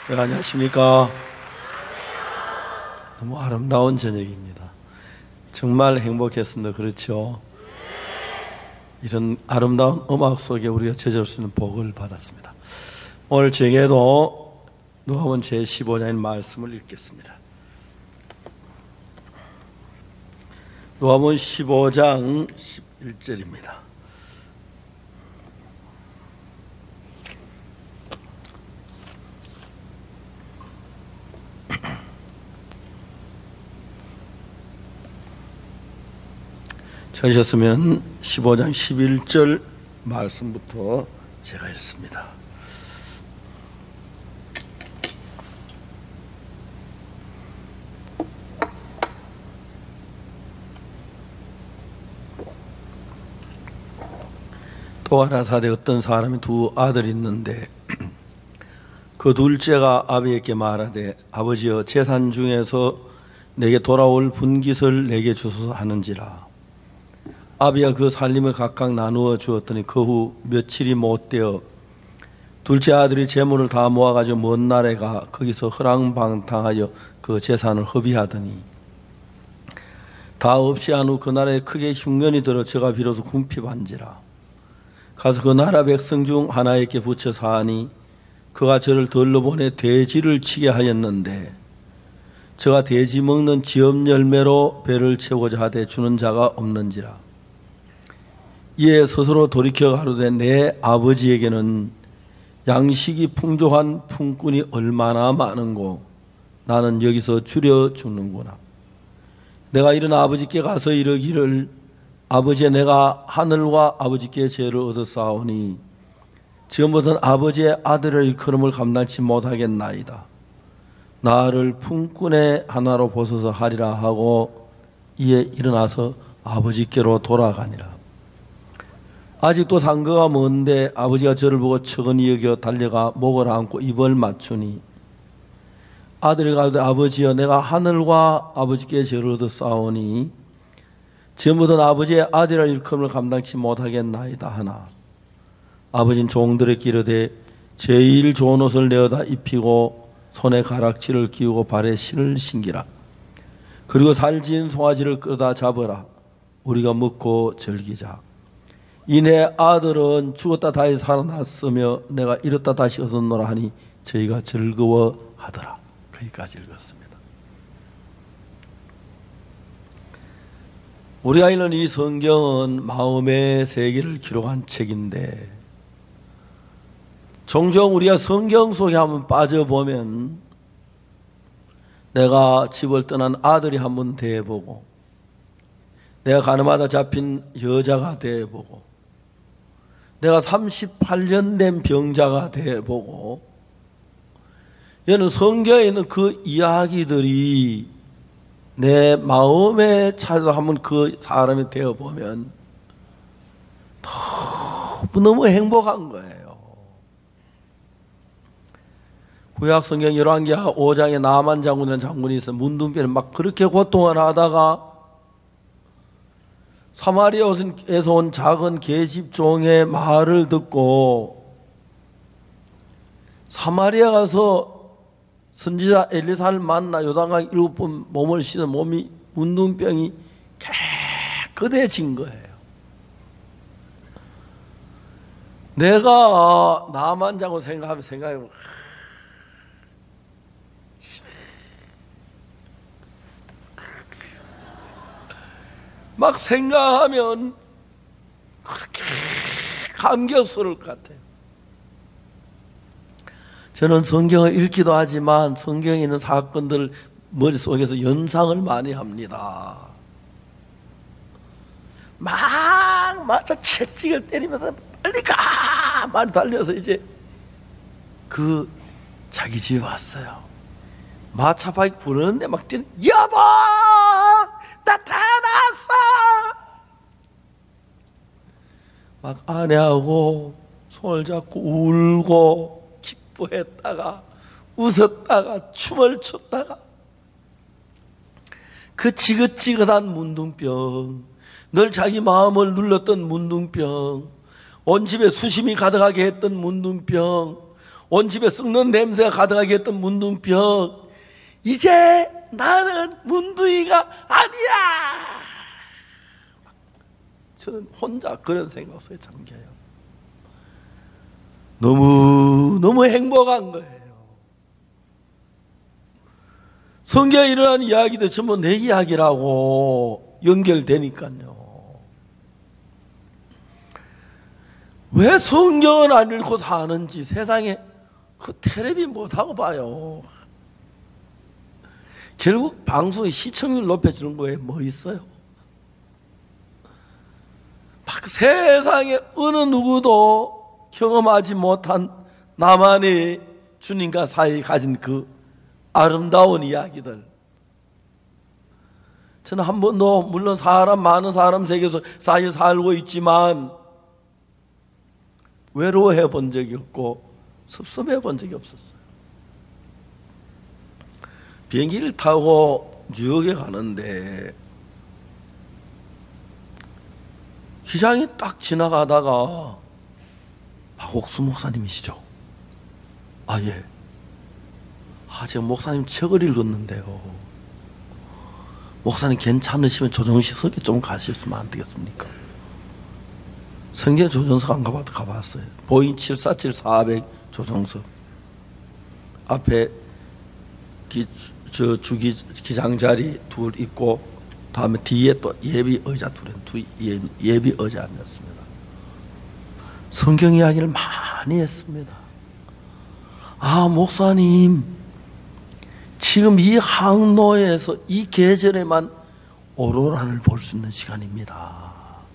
네, 안녕하십니까. 너무 아름다운 저녁입니다. 정말 행복했습니다. 그렇죠? 이런 아름다운 음악 속에 우리가 젖을 수 있는 복을 받았습니다. 오늘 저에게도 누가복음 제15장의 말씀을 읽겠습니다. 누가복음 15장 11절입니다. 찾으셨으면 15장 11절 말씀부터 제가 읽습니다. 또 가라사대 어떤 사람이 두 아들이 있는데 그 둘째가 아비에게 말하되 아버지여 재산 중에서 내게 돌아올 분깃을 내게 주소서 하는지라. 아비가 그 살림을 각각 나누어 주었더니 그 후 며칠이 못되어 둘째 아들이 재물을 다 모아가지고 먼 나라에 가 거기서 허랑방탕하여 그 재산을 허비하더니 다 없이 한 후 그 나라에 크게 흉년이 들어 저가 비로소 궁핍한지라. 가서 그 나라 백성 중 하나에게 붙여 사하니 그가 저를 들러 보내 돼지를 치게 하였는데 저가 돼지 먹는 지업 열매로 배를 채우고자 하되 주는 자가 없는지라. 이에 스스로 돌이켜 가로되 내 아버지에게는 양식이 풍족한 품꾼이 얼마나 많은고 나는 여기서 줄여 죽는구나. 내가 이런 아버지께 가서 이르기를 아버지여 내가 하늘과 아버지께 죄를 얻었사오니 지금부터는 아버지의 아들을 일컬음을 감당치 못하겠나이다. 나를 품꾼의 하나로 보소서 하리라 하고 이에 일어나서 아버지께로 돌아가니라. 아직도 상거가 먼데 아버지가 저를 보고 척은히 여겨 달려가 목을 안고 입을 맞추니 아들이 가로되 아버지여 내가 하늘과 아버지께 죄를 얻었사오니 지금부터는 아버지의 아들이라 일컬음을 감당치 못하겠나이다 하나 아버지는 종들에게 이르되 제일 좋은 옷을 내어다 입히고 손에 가락지를 끼우고 발에 신을 신기라. 그리고 살진 송아지를 끌어다 잡으라. 우리가 먹고 즐기자. 이내 아들은 죽었다 다시 살아났으며 내가 이렇다 다시 얻었노라 하니 저희가 즐거워하더라. 거기까지 읽었습니다. 우리가 읽는 이 성경은 마음의 세계를 기록한 책인데 종종 우리가 성경 속에 한번 빠져보면 내가 집을 떠난 아들이 한번 대해보고 내가 가늠하다 잡힌 여자가 대해보고 내가 38년 된 병자가 대해보고 얘는 성경에 있는 그 이야기들이 내 마음에 찾아서 한번 그 사람이 되어보면 너무 행복한 거예요. 구약 성경 열왕기하 5장에 나만 장군이라는 장군이 있어 문둥병을 막 그렇게 고통을 하다가 사마리아에서 온 작은 계집종의 말을 듣고 사마리아 가서 선지자 엘리사를 만나 요단강 7번 몸을 씻어 몸이 문둥병이 깨끗해진 거예요. 내가 나만 장군 생각해보면 막 생각하면 그렇게 감격스러울 것 같아요. 저는 성경을 읽기도 하지만 성경에 있는 사건들 머릿속에서 연상을 많이 합니다. 막 채찍을 때리면서 빨리 가! 많이 달려서 이제 그 자기 집에 왔어요. 마차바퀴 부르는데 막 뛰는 여보! 나타났어! 막 아내하고 손을 잡고 울고 기뻐했다가 웃었다가 춤을 췄다가 그 지긋지긋한 문둥병, 늘 자기 마음을 눌렀던 문둥병, 온 집에 수심이 가득하게 했던 문둥병, 온 집에 썩는 냄새가 가득하게 했던 문둥병, 이제 나는 문둥이가 아니야. 저는 혼자 그런 생각 속에 잠겨요. 너무 행복한 거예요. 성경에 일어난 이야기도 전부 내 이야기라고 연결되니까요. 왜 성경을 안 읽고 사는지 세상에 그 텔레비 못하고 봐요. 결국 방송의 시청률 높여주는 거에 뭐 있어요? 막 세상에 어느 누구도 경험하지 못한 나만의 주님과 사이 가진 그 아름다운 이야기들. 저는 한 번도 물론 많은 사람 세계에서 사이에 살고 있지만 외로워해 본 적이 없고 섭섭해 본 적이 없었어요. 비행기를 타고 뉴욕에 가는데 기장이 딱 지나가다가 박옥수 목사님이시죠? 아, 예. 제가 목사님 책을 읽었는데요. 목사님 괜찮으시면 조정석에 좀 가셨으면 안 되겠습니까? 성경 조정석 안 가봐도 가봤어요. 보잉 747-400 조정석 앞에 기장 자리 둘 있고 다음에 뒤에 또 예비 의자 예비 의자 앉았습니다. 성경 이야기를 많이 했습니다. 목사님, 지금 이 항로에서 이 계절에만 오로라를 볼 수 있는 시간입니다.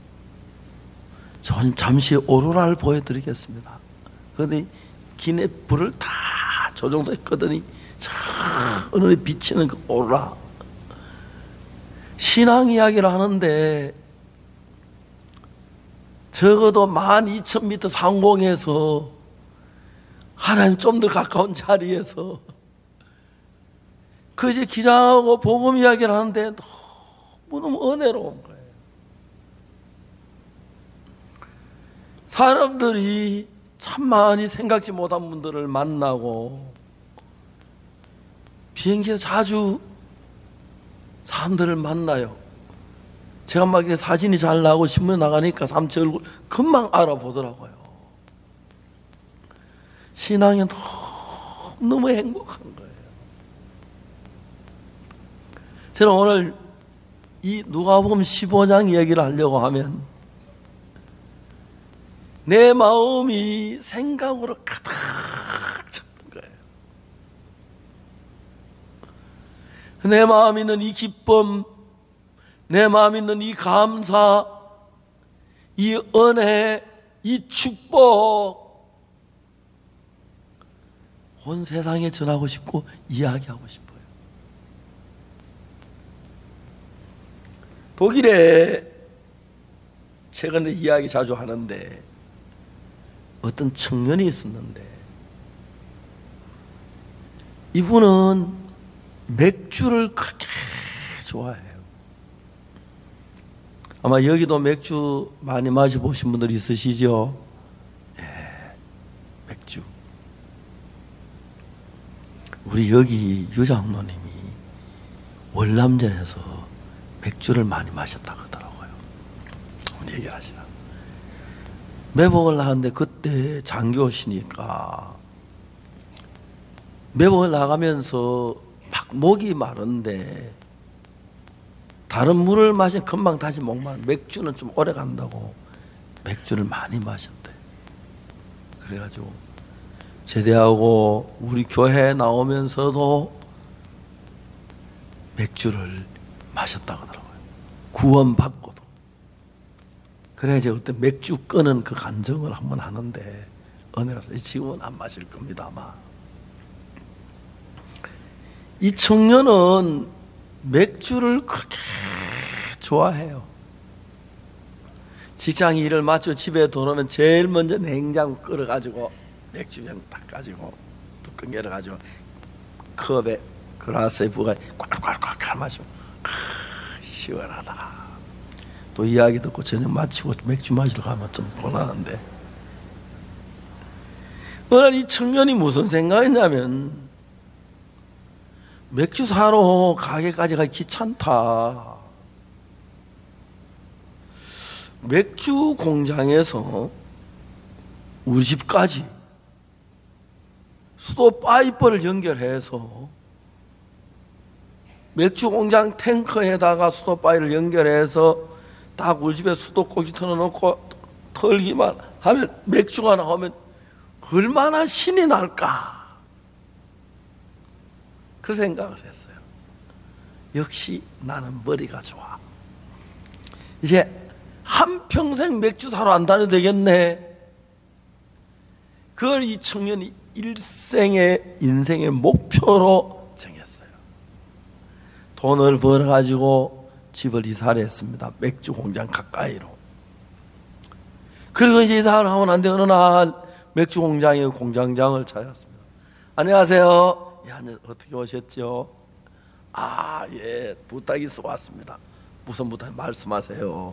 저는 잠시 오로라를 보여드리겠습니다. 그런데 기내 불을 다 조종석에 끄더니 저 하늘에 비치는 그 오로라. 신앙 이야기를 하는데 적어도 12,000m 상공에서 하나님 좀 더 가까운 자리에서 그 이제 기장하고 복음 이야기를 하는데 너무 은혜로운 거예요. 사람들이 참 많이 생각지 못한 분들을 만나고 비행기에서 자주 사람들을 만나요. 제가 막 사진이 잘 나오고 신문에 나가니까 삼체 얼굴 금방 알아보더라고요. 신앙이 너무 행복한 거예요. 저는 오늘 이 누가복음 15장 얘기를 하려고 하면 내 마음이 생각으로 가득 찼던 거예요. 내 마음에 있는 이 기쁨, 내 마음에 있는 이 감사, 이 은혜, 이 축복, 온 세상에 전하고 싶고 이야기하고 싶어요. 독일에 최근에 이야기 자주 하는데 어떤 청년이 있었는데 이분은 맥주를 그렇게 좋아해요. 아마 여기도 맥주 많이 마셔보신 분들 있으시죠? 예, 맥주. 우리 여기 유장로님이 월남전에서 맥주를 많이 마셨다고 하더라고요. 오늘 얘기를 하시다. 매복을 나갔는데 그때 장교시니까 매복을 나가면서 막 목이 마른데 다른 물을 마시면 금방 다시 목마른, 맥주는 좀 오래 간다고 맥주를 많이 마셨대. 그래가지고 제대하고 우리 교회에 나오면서도 맥주를 마셨다고 하더라고요. 구원받고도. 그래야지 그때 맥주 끄는 그 간증을 한번 하는데 은혜라서 지금은 안 마실 겁니다 아마. 이 청년은 맥주를 그렇게 좋아해요. 직장 일을 마치고 집에 돌아오면 제일 먼저 냉장고 끓여가지고 맥주병 딱 가지고 뚜껑 열어가지고 컵에 그라스에 부어가 꽉꽉꽉 마시고 시원하다. 또 이야기 듣고 저녁 마치고 맥주 마시러 가면 좀 곤란한데 어느 날 이 청년이 무슨 생각했냐면, 맥주 사러 가게까지 가기 귀찮다. 맥주 공장에서 우리 집까지 수도 파이프를 연결해서 맥주 공장 탱커에다가 수도 파이프를 연결해서 딱 우리 집에 수도꼭지 틀어놓고 털기만 하면 맥주가 나오면 얼마나 신이 날까. 그 생각을 했어요. 역시 나는 머리가 좋아. 이제 한평생 맥주 사러 안 다녀도 되겠네. 그걸 이 청년이 인생의 목표로 정했어요. 돈을 벌어가지고 집을 이사를 했습니다. 맥주 공장 가까이로. 그리고 이제 이사를 하고 난 뒤에 어느 날 맥주 공장의 공장장을 찾았습니다. 안녕하세요. 어떻게 오셨죠? 예, 부탁이 있어 왔습니다. 무슨 부탁 말씀하세요.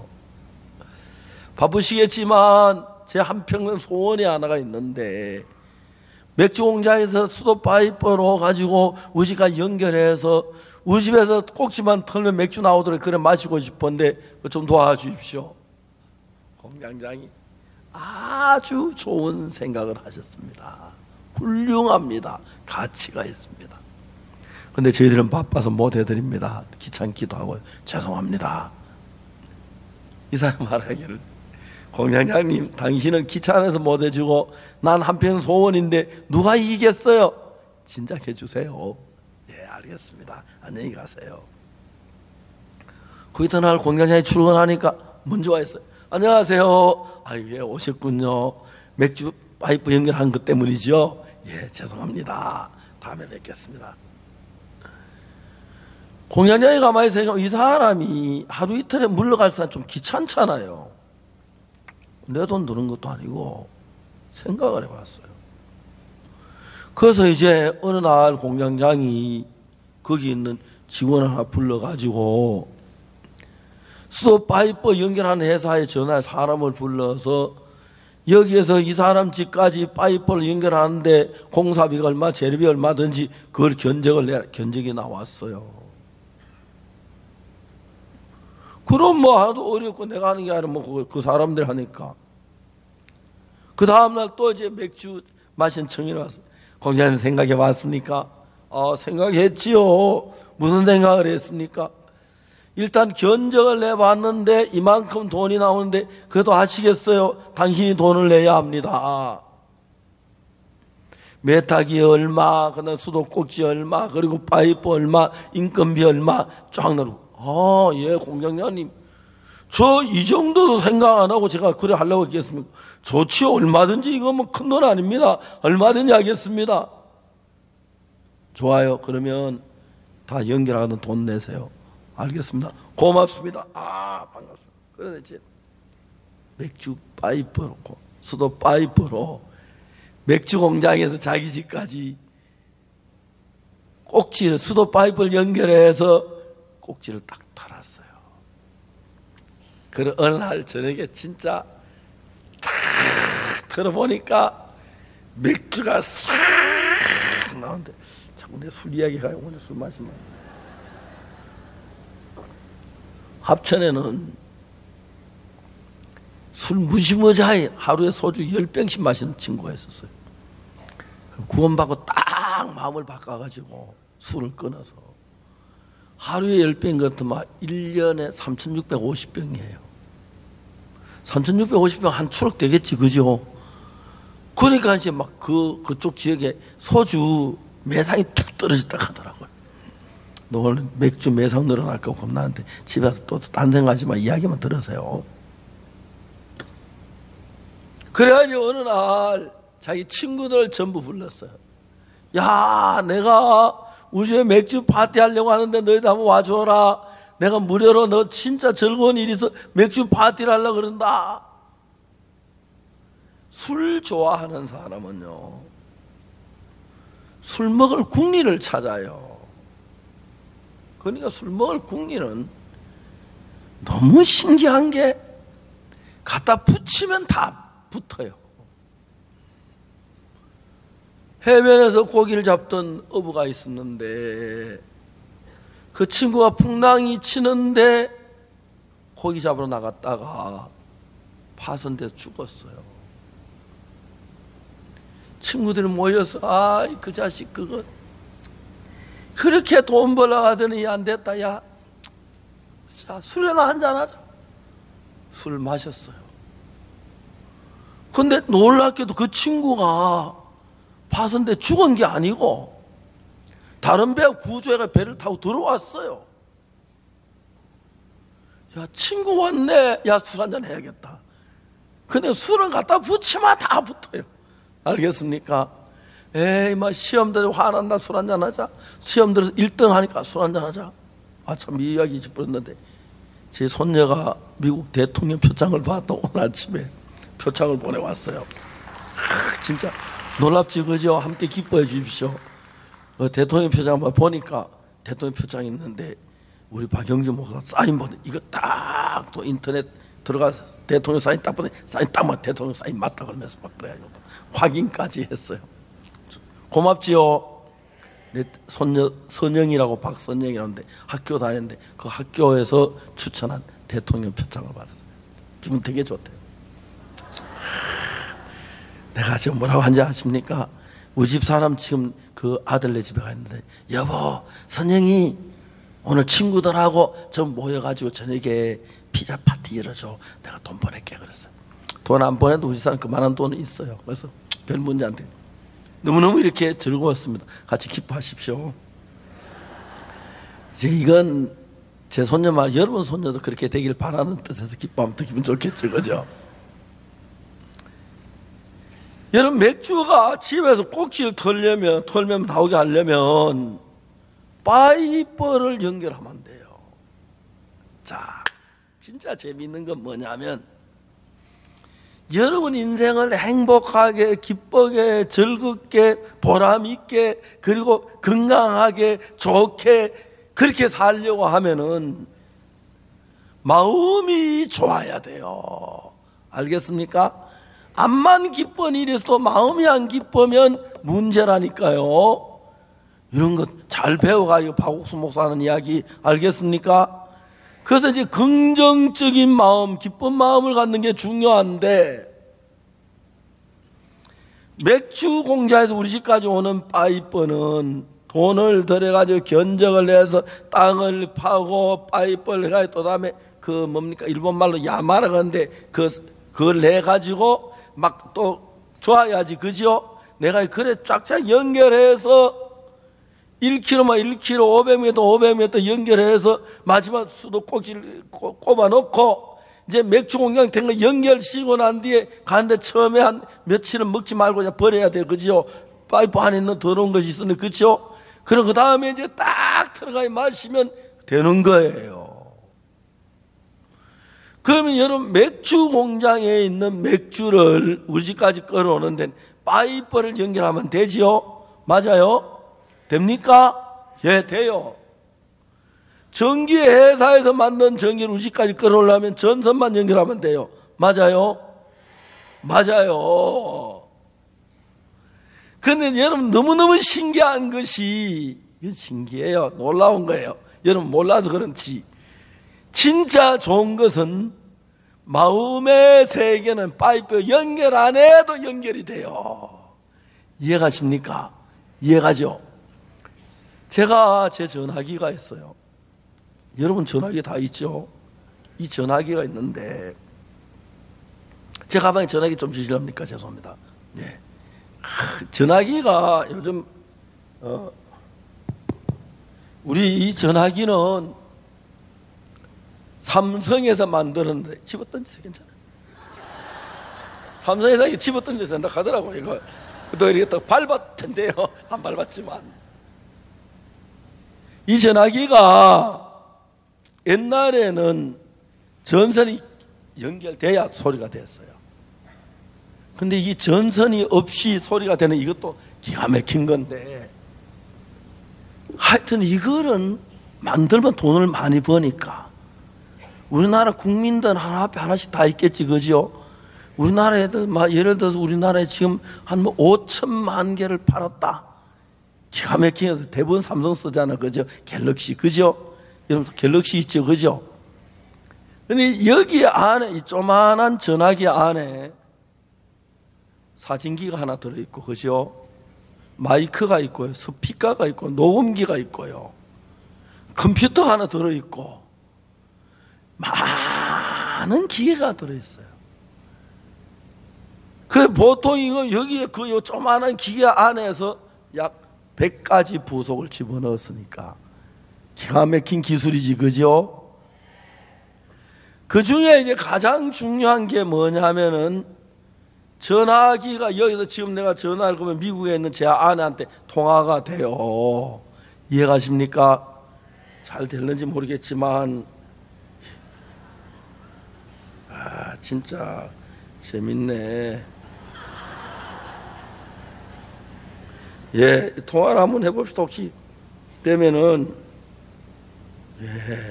바쁘시겠지만 제 한평생 소원이 하나가 있는데, 맥주 공장에서 수도 파이프로 가지고 우리 집까지 연결해서 우리 집에서 꼭지만 털면 맥주 나오도록 그래 마시고 싶은데 좀 도와주십시오. 공장장이 아주 좋은 생각을 하셨습니다. 훌륭합니다. 가치가 있습니다. 근데 저희들은 바빠서 못 해드립니다. 귀찮기도 하고 죄송합니다. 이 사람 말하기를, 공장장님, 당신은 귀찮아서 못 해주고 난 한평 소원인데 누가 이기겠어요? 진작 해주세요. 예, 알겠습니다. 안녕히 가세요. 그 이튿날 공장장이 출근하니까 먼저 와 있어요. 안녕하세요. 예, 오셨군요. 맥주 파이프 연결한 것 때문이죠? 예, 죄송합니다. 다음에 뵙겠습니다. 공장장이 가만히 생각하면 이 사람이 하루 이틀에 물러갈 사람 좀 귀찮잖아요. 내 돈 드는 것도 아니고 생각을 해봤어요. 그래서 이제 어느 날 공장장이 거기 있는 직원 하나 불러가지고 수도 파이프 연결하는 회사에 전화해 사람을 불러서 여기에서 이 사람 집까지 파이프를 연결하는데 공사비가 얼마, 재료비 얼마든지 그걸 견적이 나왔어요. 그럼 뭐 하나도 어렵고 내가 하는 게 아니라 뭐 그 사람들이 하니까. 그 다음날 또 이제 맥주 마신 청년이 왔어요. 공장님 생각해 봤습니까? 생각했지요. 무슨 생각을 했습니까? 일단 견적을 내봤는데 이만큼 돈이 나오는데 그래도 하시겠어요? 당신이 돈을 내야 합니다. 메타기 얼마, 그다음 수도꼭지 얼마, 그리고 파이프 얼마, 인건비 얼마 쫙 나르고. 예, 공장장님, 저 이 정도도 생각 안 하고 제가 그래 하려고 했겠습니까? 좋지요. 얼마든지 이거 뭐 큰 돈 아닙니다. 얼마든지 하겠습니다. 좋아요. 그러면 다 연결하는 돈 내세요. 알겠습니다. 고맙습니다. 반갑습니다. 그런데 이제 맥주 파이프로, 수도 파이프로 맥주 공장에서 자기 집까지 꼭지를, 수도 파이프를 연결해서 꼭지를 딱 달았어요. 그런 어느 날 저녁에 진짜 딱 들어보니까 맥주가 싹 나오는데, 자꾸 내 술 이야기가 오늘 술 마시면 합천에는 술 무시무시하게 하루에 소주 10병씩 마시는 친구가 있었어요. 구원받고 딱 마음을 바꿔가지고 술을 끊어서 하루에 10병 같으면 1년에 3,650병이에요. 3,650병 한 추럭 되겠지, 그죠? 그러니까 이제 막 그쪽 지역에 소주 매상이 툭 떨어졌다 하더라고요. 너 오늘 맥주 매상 늘어날까 겁나는데 집에서 또 딴 생각하지 마. 이야기만 들으세요. 그래가지고 어느 날 자기 친구들 전부 불렀어요. 야, 내가 우리 집에 맥주 파티 하려고 하는데 너희들 한번 와줘라. 내가 무료로 너 진짜 즐거운 일이 있어 맥주 파티를 하려고 그런다. 술 좋아하는 사람은요, 술 먹을 궁리를 찾아요. 그러니까 술 먹을 궁리는 너무 신기한 게 갖다 붙이면 다 붙어요. 해변에서 고기를 잡던 어부가 있었는데 그 친구가 풍랑이 치는데 고기 잡으러 나갔다가 파손돼서 죽었어요. 친구들이 모여서 아이 그 자식 그거 그렇게 돈 벌러 가더니 안 됐다. 야, 자 술이나 한잔 하자. 술을 마셨어요. 근데 놀랍게도 그 친구가 파손돼 죽은 게 아니고 다른 배 구조해가 배를 타고 들어왔어요. 야, 친구 왔네. 야, 술 한잔 해야겠다. 근데 술을 갖다 붙이면 다 붙어요. 알겠습니까? 에이, 막 시험 들어 화난다. 술 한잔 하자. 시험 들어서 1등 하니까 술 한잔 하자. 아, 참 이 이야기 짚었는데 제 손녀가 미국 대통령 표창을 받았다. 오늘 아침에 표창을 보내왔어요. 진짜 놀랍지 그죠? 함께 기뻐해 주십시오. 대통령 표창만 보니까 대통령 표창이 있는데 우리 박영주 목사 사인 보내. 이거 딱 또 인터넷 들어가서 대통령 사인 딱 보내. 사인 딱 맞. 대통령 사인 맞다 그러면서 막 그래가지고 확인까지 했어요. 고맙지요. 내 손녀 선영이라고 박선영이라는데 학교 다녔는데 그 학교에서 추천한 대통령 표창을 받았어요. 기분 되게 좋대요. 내가 지금 뭐라고 한지 아십니까? 우리 집 사람 지금 그 아들네 집에 가 있는데 여보 선영이 오늘 친구들하고 좀 모여가지고 저녁에 피자 파티 열어줘. 내가 돈 보낼게 그랬어요. 돈 안 보내도 우리 사람 그만한 돈은 있어요. 그래서 별 문제 안 돼요. 너무너무 이렇게 즐거웠습니다. 같이 기뻐하십시오. 이제 이건 제 손녀 말 여러분 손녀도 그렇게 되길 바라는 뜻에서 기뻐하면 더 기분 좋겠죠. 그죠? 여러분 맥주가 집에서 꼭지를 털면 나오게 하려면 파이퍼를 연결하면 돼요. 자, 진짜 재미있는 건 뭐냐면 여러분 인생을 행복하게 기쁘게 즐겁게 보람있게 그리고 건강하게 좋게 그렇게 살려고 하면은 마음이 좋아야 돼요. 알겠습니까? 앞만 기쁜 일이 있어 마음이 안 기쁘면 문제라니까요. 이런 것 잘 배워가지고 박옥수 목사 하는 이야기 알겠습니까? 그래서 이제 긍정적인 마음, 기쁜 마음을 갖는 게 중요한데 맥주 공장에서 우리 집까지 오는 파이퍼는 돈을 들여가지고 견적을 내서 땅을 파고 파이퍼를 해가지고 또 다음에 그 뭡니까 일본말로 야마라 그러는데 그걸 내가지고 막 또 좋아야지 그죠? 내가 그래 쫙쫙 연결해서 1km만 1km 500m 500m 연결해서 마지막 수도 꼭지를 꼽아 놓고 이제 맥주 공장 된 거 연결시키고 난 뒤에 가는데 처음에 한 며칠은 먹지 말고 그냥 버려야 돼 그죠? 파이프 안에 있는 더러운 것이 있으니 그죠? 그리고 그 다음에 이제 딱 들어가 마시면 되는 거예요. 그러면 여러분 맥주 공장에 있는 맥주를 우리 집까지 끌어오는 데는 파이프를 연결하면 되지요? 맞아요? 됩니까? 예, 돼요. 전기 회사에서 만든 전기를 우리 집까지 끌어오려면 전선만 연결하면 돼요. 맞아요? 맞아요. 근데 여러분 너무너무 신기한 것이 이건 신기해요. 놀라운 거예요. 여러분 몰라서 그렇지 진짜 좋은 것은 마음의 세계는 파이프 연결 안 해도 연결이 돼요. 이해가십니까? 이해가죠? 제가 제 전화기가 있어요. 여러분 전화기 다 있죠? 이 전화기가 있는데 제 가방에 전화기 좀 주실랍니까? 죄송합니다. 네. 전화기가 요즘 우리 이 전화기는 삼성에서 만드는데 집어던지세요. 괜찮아요. 삼성에서 집어던져서 된다 하더라고요. 이거 또 이렇게 또 밟았을 텐데요. 안 밟았지만 이 전화기가 옛날에는 전선이 연결돼야 소리가 됐어요. 근데 이 전선이 없이 소리가 되는 이것도 기가 막힌 건데 하여튼 이거는 만들면 돈을 많이 버니까 우리나라 국민들 하나 앞에 하나씩 다 있겠지 그죠? 우리나라에도 예를 들어서 우리나라에 지금 한 5천만 개를 팔았다. 기가 막히게 대부분 삼성 쓰잖아, 그죠? 갤럭시, 그죠? 여러분 갤럭시 있죠, 그죠? 근데 여기 안에 이 조만한 전화기 안에 사진기가 하나 들어있고, 그죠? 마이크가 있고요, 스피커가 있고, 녹음기가 있고요, 컴퓨터 하나 들어있고, 많은 기계가 들어있어요. 그 보통 이거 여기에 그 조만한 기계 안에서 약 100가지 부속을 집어넣었으니까 기가 막힌 기술이지, 그죠? 그 중에 이제 가장 중요한 게 뭐냐면은 전화기가 여기서 지금 내가 전화를 걸면 미국에 있는 제 아내한테 통화가 돼요. 이해가십니까? 잘 될는지 모르겠지만, 진짜 재밌네. 예, 통화를 한번 해봅시다. 혹시 되면은. 예.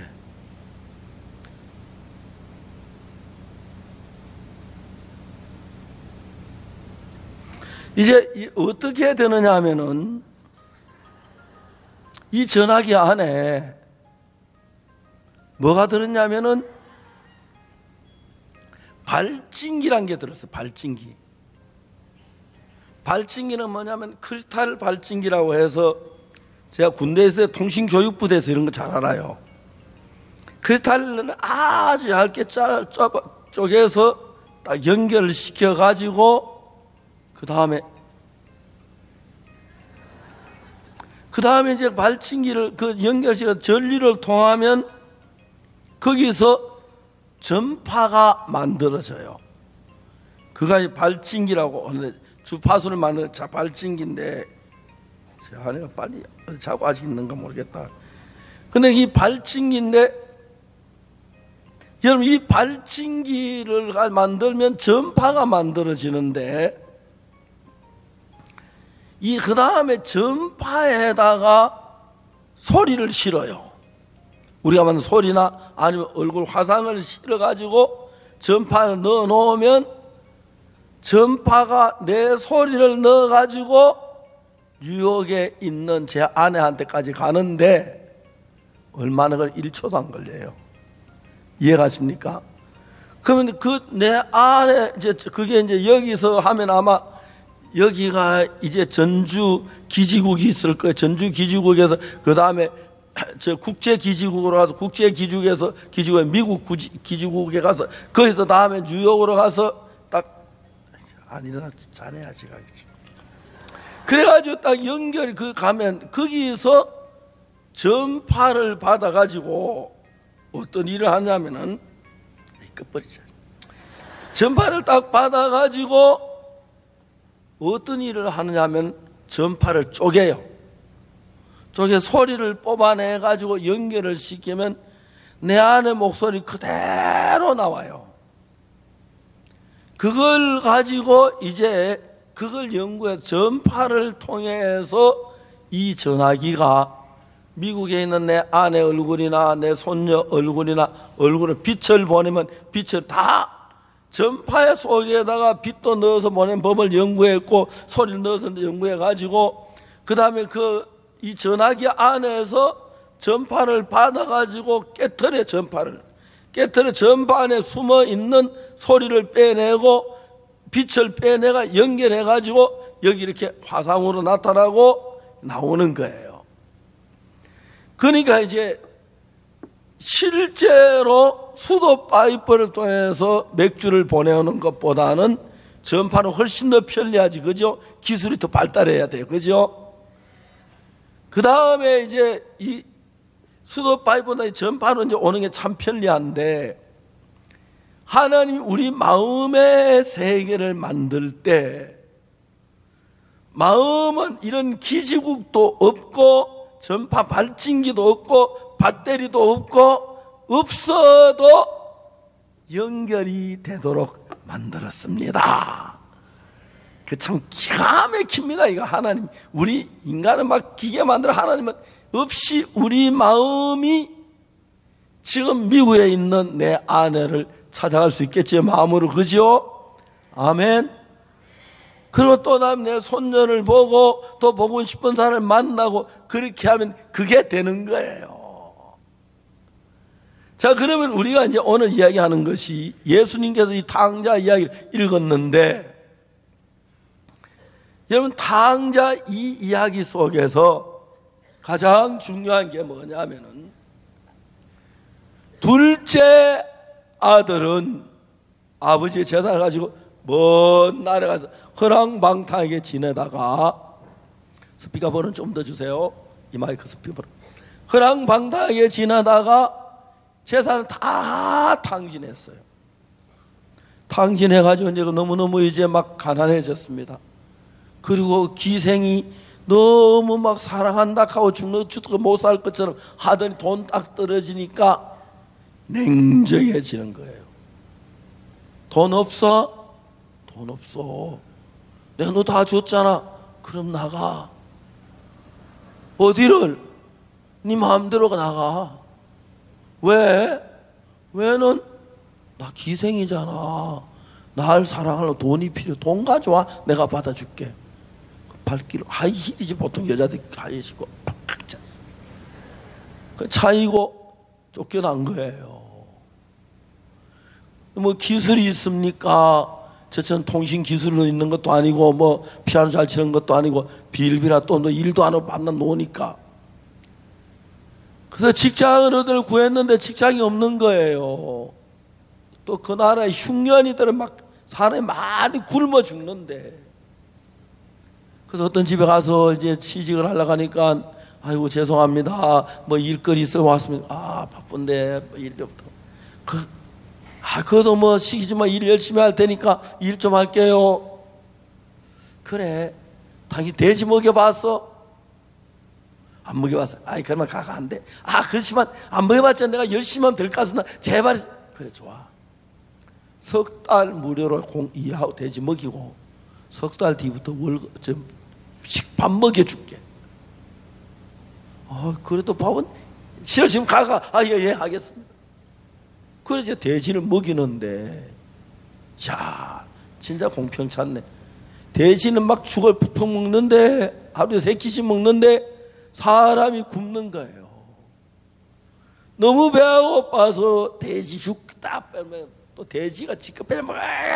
이제 어떻게 되느냐 하면은 이 전화기 안에 뭐가 들었냐면은 발진기란 게 들었어요. 발진기. 발진기는 뭐냐면 크리스탈 발진기라고 해서 제가 군대에서 통신교육부대에서 이런 거 잘 알아요. 크리스탈은 아주 얇게 쪼개서 딱 연결을 시켜가지고 그 다음에 이제 발진기를 그 연결시켜 전리를 통하면 거기서 전파가 만들어져요. 그가 발진기라고 주파수를 만드는 발진기인데 제 아내가 빨리 자고 아직 있는가 모르겠다. 근데 이 발진기인데 여러분 이 발진기를 만들면 전파가 만들어지는데 그 다음에 전파에다가 소리를 실어요. 우리가 만든 소리나 아니면 얼굴 화상을 실어가지고 전파를 넣어 놓으면 전파가 내 소리를 넣어가지고 뉴욕에 있는 제 아내한테까지 가는데 얼마나 걸 1초도 안 걸려요. 이해가십니까? 그러면 내 아내 그게 이제 여기서 하면 아마 여기가 이제 전주 기지국이 있을 거예요. 전주 기지국에서 그 다음에 저 국제 기지국으로 가서 국제 기지국에서 미국 기지국에 가서 거기서 다음에 뉴욕으로 가서 딱 아니나 잘해야지 가겠죠. 그래가지고 딱 연결이 가면 거기서 전파를 받아가지고 어떤 일을 하냐면은 끝버리죠. 전파를 딱 받아가지고 어떤 일을 하느냐면 전파를 쪼개요. 쪼개 소리를 뽑아내가지고 연결을 시키면 내 안의 목소리 그대로 나와요. 그걸 가지고 이제 그걸 연구해 전파를 통해서 이 전화기가 미국에 있는 내 아내 얼굴이나 내 손녀 얼굴이나 얼굴을 빛을 보내면 빛을 다 전파의 속에다가 빛도 넣어서 보내는 법을 연구했고 소리를 넣어서 연구해가지고 그 다음에 이 전화기 안에서 전파를 받아가지고 깨트려 전파 안에 숨어있는 소리를 빼내고 빛을 빼내가 연결해가지고 여기 이렇게 화상으로 나타나고 나오는 거예요. 그러니까 이제 실제로 수도 파이프를 통해서 맥주를 보내오는 것보다는 전파는 훨씬 더 편리하지, 그죠? 기술이 더 발달해야 돼요, 그죠? 그 다음에 이제 이 수도 파이프나 전파는 이제 오는 게 참 편리한데 하나님이 우리 마음의 세계를 만들 때 마음은 이런 기지국도 없고 전파 발진기도 없고 배터리도 없고 없어도 연결이 되도록 만들었습니다. 그 참 기가 막힙니다. 이거 하나님, 우리 인간은 막 기계 만들어, 하나님은 없이 우리 마음이 지금 미국에 있는 내 아내를 찾아갈 수 있겠지, 마음으로, 그죠? 아멘. 그리고 또 내 손녀를 보고 또 보고 싶은 사람을 만나고 그렇게 하면 그게 되는 거예요. 자, 그러면 우리가 이제 오늘 이야기하는 것이 예수님께서 이 탕자 이야기를 읽었는데, 여러분 탕자 이 이야기 속에서 가장 중요한 게 뭐냐면은, 둘째 아들은 아버지의 재산을 가지고 먼 나라에 가서 허랑방탕하게 지내다가, 스피커볼은 좀 더 주세요. 이 마이크 스피커볼. 허랑방탕하게 지내다가 재산을 다 탕진했어요. 탕진해가지고 이제 너무너무 이제 막 가난해졌습니다. 그리고 기생이 너무 막 사랑한다 하고 죽고 못 살 것처럼 하더니 돈 딱 떨어지니까 냉정해지는 거예요. 돈 없어? 돈 없어. 내가 너 다 줬잖아. 그럼 나가. 어디를? 네 마음대로 나가. 왜? 왜 넌? 나 기생이잖아. 날 사랑하려면 돈이 필요해. 돈 가져와. 내가 받아줄게. 발길로 하이힐이지. 보통 여자들 하이힐이고 팍 찼어. 그 차이고 쫓겨난 거예요. 뭐 기술이 있습니까? 저처럼 통신 기술로 있는 것도 아니고 뭐 피아노 잘 치는 것도 아니고 빌비라 또 너 일도 안 하고 밤낮 노니까. 그래서 직장을 얻을 구했는데 직장이 없는 거예요. 또 그 나라의 흉년이들은 막 사람이 많이 굶어 죽는데, 그래서 어떤 집에 가서 이제 취직을 하려고 하니까, 아이고 죄송합니다, 뭐 일거리 있어 왔습니다. 아 바쁜데 뭐 일이 없다. 그래도 뭐 시키지만 일 열심히 할 테니까 일 좀 할게요. 그래, 당신 돼지 먹여봤어? 안 먹여봤어. 아이 그러면 가가 안 돼. 아 그렇지만 안 먹여봤자 내가 열심히 하면 될 것 같으나 제발. 그래 좋아. 석 달 무료로 일하고 돼지 먹이고 석 달 뒤부터 월급 식밥 먹여줄게. 그래도 밥은 싫어. 지금 가가. 예 하겠습니다. 그래 이제 돼지를 먹이는데, 자 진짜 공평찮네. 돼지는 막 죽을 푹푹 먹는데, 하루에 3끼씩 먹는데 사람이 굶는 거예요. 너무 배가 고파서 돼지 죽 딱 빼면 또 돼지가 지껏 빼면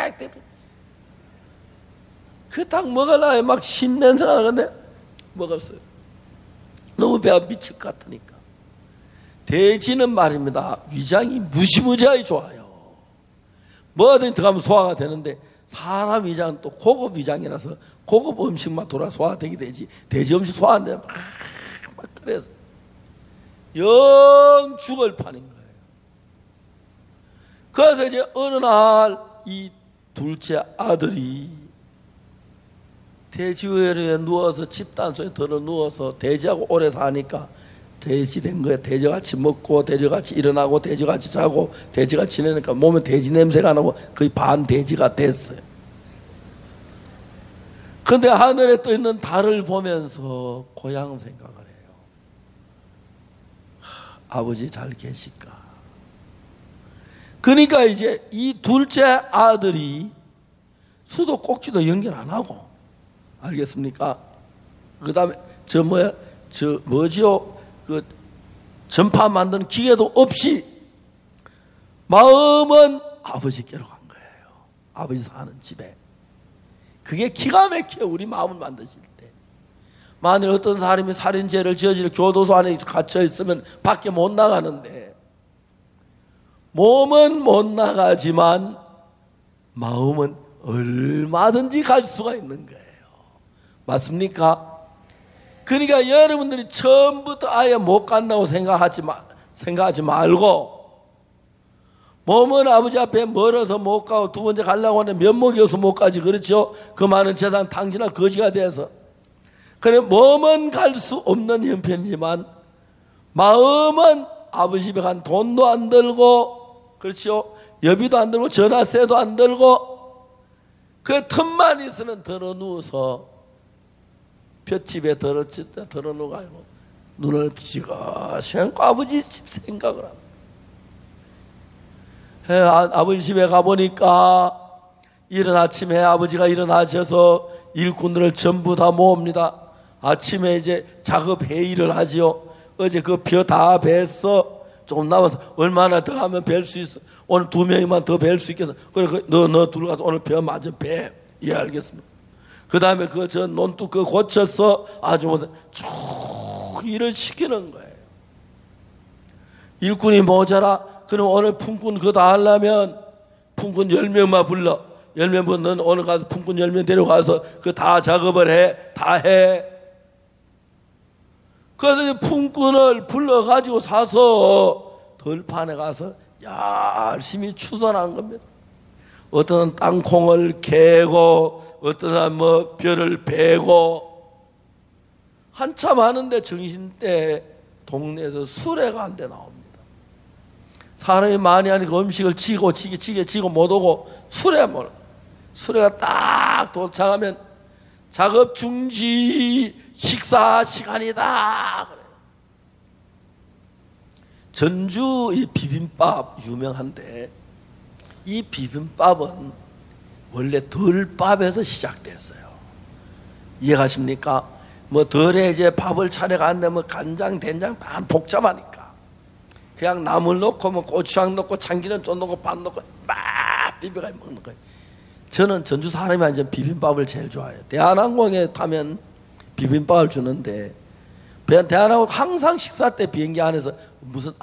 그 딱 먹으려고 막 신냄새 나는데 먹었어요. 너무 배가 미칠 것 같으니까. 돼지는 말입니다, 위장이 무시무지하게 좋아요. 뭐든 들어가면 소화가 되는데, 사람 위장은 또 고급 위장이라서 고급 음식만 돌아 소화되게 되지 돼지 음식 소화 안 되면 막 그래서 영 죽을 판인 거예요. 그래서 이제 어느 날 이 둘째 아들이 돼지 위에 누워서 집단소에 들어 누워서 돼지하고 오래 사니까 돼지 된 거예요. 돼지같이 먹고 돼지같이 일어나고 돼지같이 자고 돼지같이 지내니까 몸에 돼지 냄새가 나고 거의 반 돼지가 됐어요. 그런데 하늘에 떠 있는 달을 보면서 고향 생각을 해요. 아버지 잘 계실까? 그러니까 이제 이 둘째 아들이 수도 꼭지도 연결 안 하고, 알겠습니까? 그 다음에 뭐지요? 그 전파 만드는 기계도 없이 마음은 아버지께로 간 거예요. 아버지 사는 집에. 그게 기가 막혀. 우리 마음을 만드실 때, 만일 어떤 사람이 살인죄를 저지르 교도소 안에 갇혀 있으면 밖에 못 나가는데, 몸은 못 나가지만 마음은 얼마든지 갈 수가 있는 거예요. 맞습니까? 그러니까 여러분들이 처음부터 아예 못 간다고 생각하지 말고, 몸은 아버지 앞에 멀어서 못 가고 두 번째 가려고 하는데 면목이어서 못 가지, 그렇죠? 그 많은 재산 탕진한 거지가 돼서. 그래 몸은 갈 수 없는 형편이지만 마음은 아버지 집에 간 돈도 안 들고, 그렇죠? 여비도 안 들고 전화세도 안 들고, 그 틈만 있으면 들어 누워서 볏집에 들어 누워가지고 눈을 지그시 감고 아버지 집 생각을 합니다. 아버지 집에 가보니까 이른 아침에 아버지가 일어나셔서 일꾼들을 전부 다 모읍니다. 아침에 이제 작업 회의를 하지요. 어제 그 벼 다 뱄어. 조금 남아서 얼마나 더 하면 뵐 수 있어. 오늘 2명이만 더 뵐 수 있겠어. 그래 너 들어가서 오늘 벼 마저 배. 예, 알겠습니다. 그 다음에 그 저 논둑 그 고쳐서 아주 쭉 일을 시키는 거예요. 일꾼이 모자라. 그럼 오늘 품꾼 그거 다 하려면 품꾼 10명만 불러. 10명 불러. 넌 오늘 가서 품꾼 10명 데려가서 그 다 작업을 해. 다 해. 그래서 품꾼을 불러가지고 사서 들판에 가서 열심히 추선한 겁니다. 어떤 땅콩을 개고, 어떤 사람 뭐 벼를 베고, 한참 하는데 정신때 동네에서 수레가 한 대 나옵니다. 사람이 많이 하니까 음식을 지고 못 오고 수레가 딱 도착하면 작업 중지 식사 시간이다 그래요. 전주 이 비빔밥 유명한데 이 비빔밥은 원래 덜밥에서 시작됐어요. 이해가십니까? 뭐 덜에 이제 밥을 차려갔는데 뭐 간장 된장 다 복잡하니까 그냥 나물 넣고 뭐 고추장 넣고 참기름 좀 넣고 밥 넣고 막 비벼가 먹는 거예요. 저는 전주 사람이 아니라 비빔밥을 제일 좋아해요. 대한항공에 타면 비빔밥을 주는데 대한항공 항상 식사 때 비행기 안에서 무슨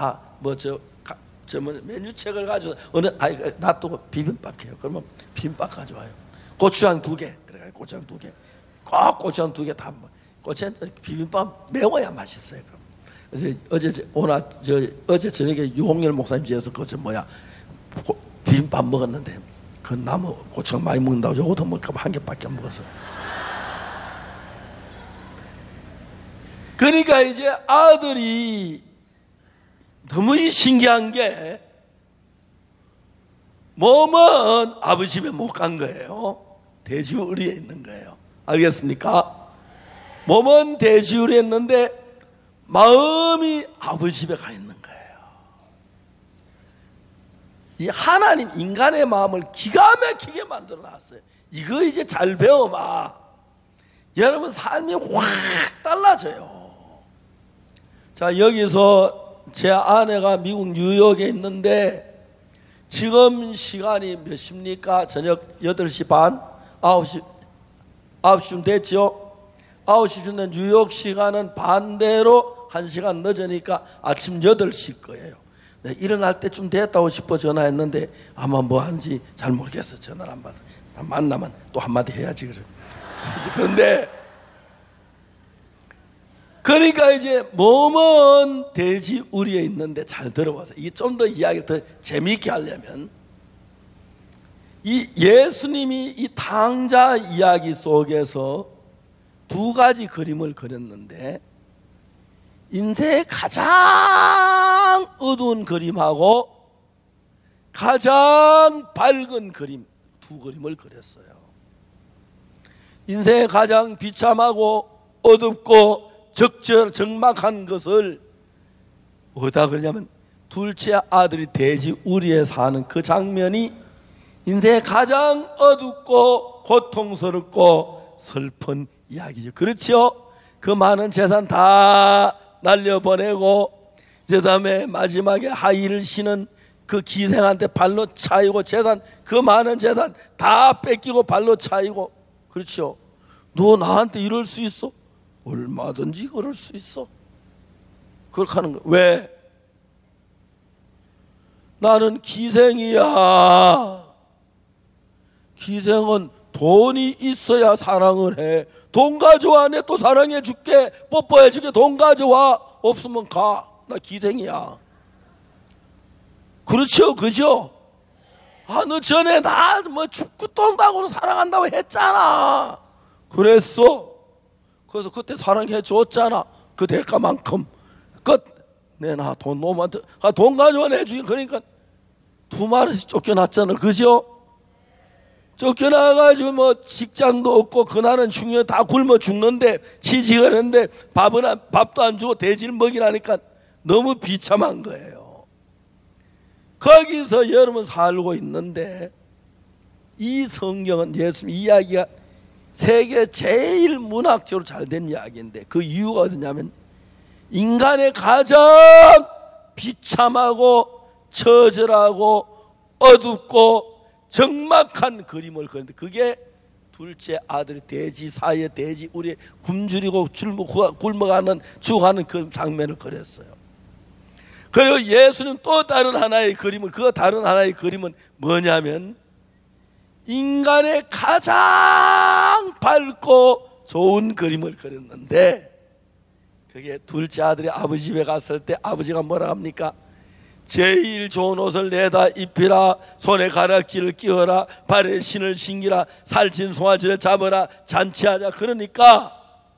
메뉴책을 가지고 놔두고 비빔밥 해요. 그러면 비빔밥 가져와요. 고추장 2개. 그래 고추장 2개. 꼭 고추장 2개 다 먹어. 고추장 비빔밥 매워야 맛있어요. 그래서 어제 저녁에 유홍열 목사님 집에서 비빔밥 먹었는데 그 나무 고추장 많이 먹는다고 요것도 먹을까 한 개밖에 안 먹었어. 그러니까 이제 아들이 너무 신기한 게 몸은 아버지 집에 못 간 거예요. 돼지우리에 있는 거예요. 알겠습니까? 몸은 돼지우리에 있는데 마음이 아버지 집에 가 있는 거예요. 이 하나님 인간의 마음을 기가 막히게 만들어 놨어요. 이거 이제 잘 배워봐. 여러분 삶이 확 달라져요. 자, 여기서 제 아내가 미국 뉴욕에 있는데 지금 시간이 몇 시입니까? 저녁 8시 반? 9시쯤 됐죠? 9시쯤 된 뉴욕 시간은 반대로 1시간 늦으니까 아침 8시 거예요. 네, 일어날 때쯤 됐다고 싶어 전화했는데 아마 뭐 하는지 잘 모르겠어. 전화를 안 받아. 만나면 또 한마디 해야지. 그런데 그러니까 이제 몸은 돼지 우리에 있는데 잘 들어봐서 이게 좀 더 이야기를 더 재미있게 하려면 이 예수님이 이 탕자 이야기 속에서 2가지 그림을 그렸는데 인생의 가장 어두운 그림하고 가장 밝은 그림 2그림을 그렸어요. 인생의 가장 비참하고 어둡고 적막한 것을 어디다 그러냐면 둘째 아들이 돼지 우리에 사는 그 장면이 인생의 가장 어둡고 고통스럽고 슬픈 이야기죠. 그렇죠? 그 많은 재산 다 날려보내고 그 다음에 마지막에 하의를 신은 그 기생한테 발로 차이고 재산 그 많은 재산 다 뺏기고 발로 차이고 그렇죠? 너 나한테 이럴 수 있어? 얼마든지 그럴 수 있어. 그렇게 하는 거야. 왜? 나는 기생이야. 기생은 돈이 있어야 사랑을 해. 돈 가져와. 내 또 사랑해 줄게. 뽀뽀해 줄게. 돈 가져와. 없으면 가. 나 기생이야. 그렇죠? 그죠? 너 전에 나 뭐 죽고 떤다고 사랑한다고 했잖아. 그랬어. 그래서 그때 사랑해 줬잖아. 그 대가만큼. 내나 돈 너무 많다. 돈 가져와 내주기. 그러니까 2마리씩 쫓겨났잖아. 그죠? 쫓겨나가지고 뭐 직장도 없고 그날은 중요해 다 굶어 죽는데 취직을 했는데 밥도 안 주고 돼지를 먹이라니까 너무 비참한 거예요. 거기서 여러분 살고 있는데 이 성경은 예수님 이야기가 세계 제일 문학적으로 잘 된 이야기인데, 그 이유가 어디냐면 인간의 가장 비참하고 처절하고 어둡고 적막한 그림을 그렸는데, 그게 둘째 아들 돼지 사이에 돼지 우리 굶주리고 굶어가는 죽어가는 그 장면을 그렸어요. 그리고 예수님 또 다른 하나의 그림을, 그 다른 하나의 그림은 뭐냐면 인간의 가장 밝고 좋은 그림을 그렸는데, 그게 둘째 아들이 아버지 집에 갔을 때 아버지가 뭐라 합니까? 제일 좋은 옷을 내다 입히라, 손에 가락지를 끼워라, 발에 신을 신기라, 살찐 송아지를 잡아라, 잔치하자. 그러니까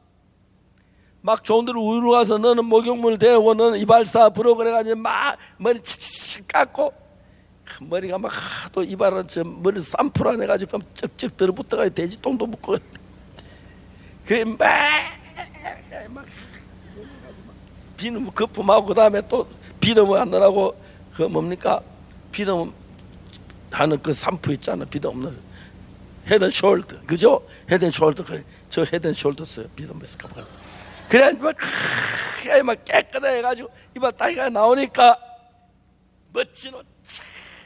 막 종들 우유로 가서 너는 목욕물 대고 너는 이발사 불어 그래가지고 막 머리 치치치 깎고, 머리가 막 하도 이발은 머리 쌈풀 해가지고 쩍쩍 들어붙어가 돼지 똥도 묻고, 그게 막 비누 거품하고 그 다음에 또 비듬 하느라고 그 뭡니까? 비듬 하는 그 샴푸 있잖아. 비듬 없는 헤드앤숄더, 그죠? 헤드앤숄더, 저 헤드앤숄더 써요. 비듬에서 그래 막 깨끗해 해가지고 이발 따위가 나오니까 멋진 옷 착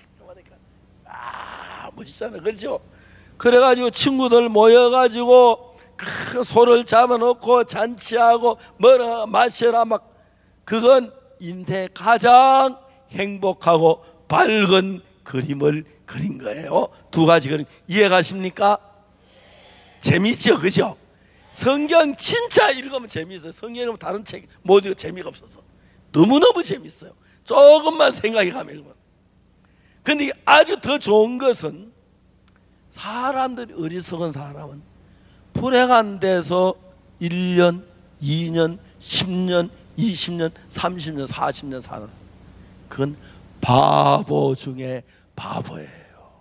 나오니까 멋있잖아, 그렇죠? 그래가지고 친구들 모여가지고 그 소를 잡아놓고 잔치하고 뭐라 마셔라 막, 그건 인생 가장 행복하고 밝은 그림을 그린 거예요. 두 가지 그림 이해가십니까? 재미지요, 그죠? 성경 진짜 읽으면 재미있어요. 성경 읽으면 다른 책 못 읽어 재미가 없어서 너무너무 재미있어요. 조금만 생각이 가면 읽으면. 근데 아주 더 좋은 것은 사람들이, 어리석은 사람은 불행한 데서 1년, 2년, 10년, 20년, 30년, 40년 사는, 그건 바보 중에 바보예요.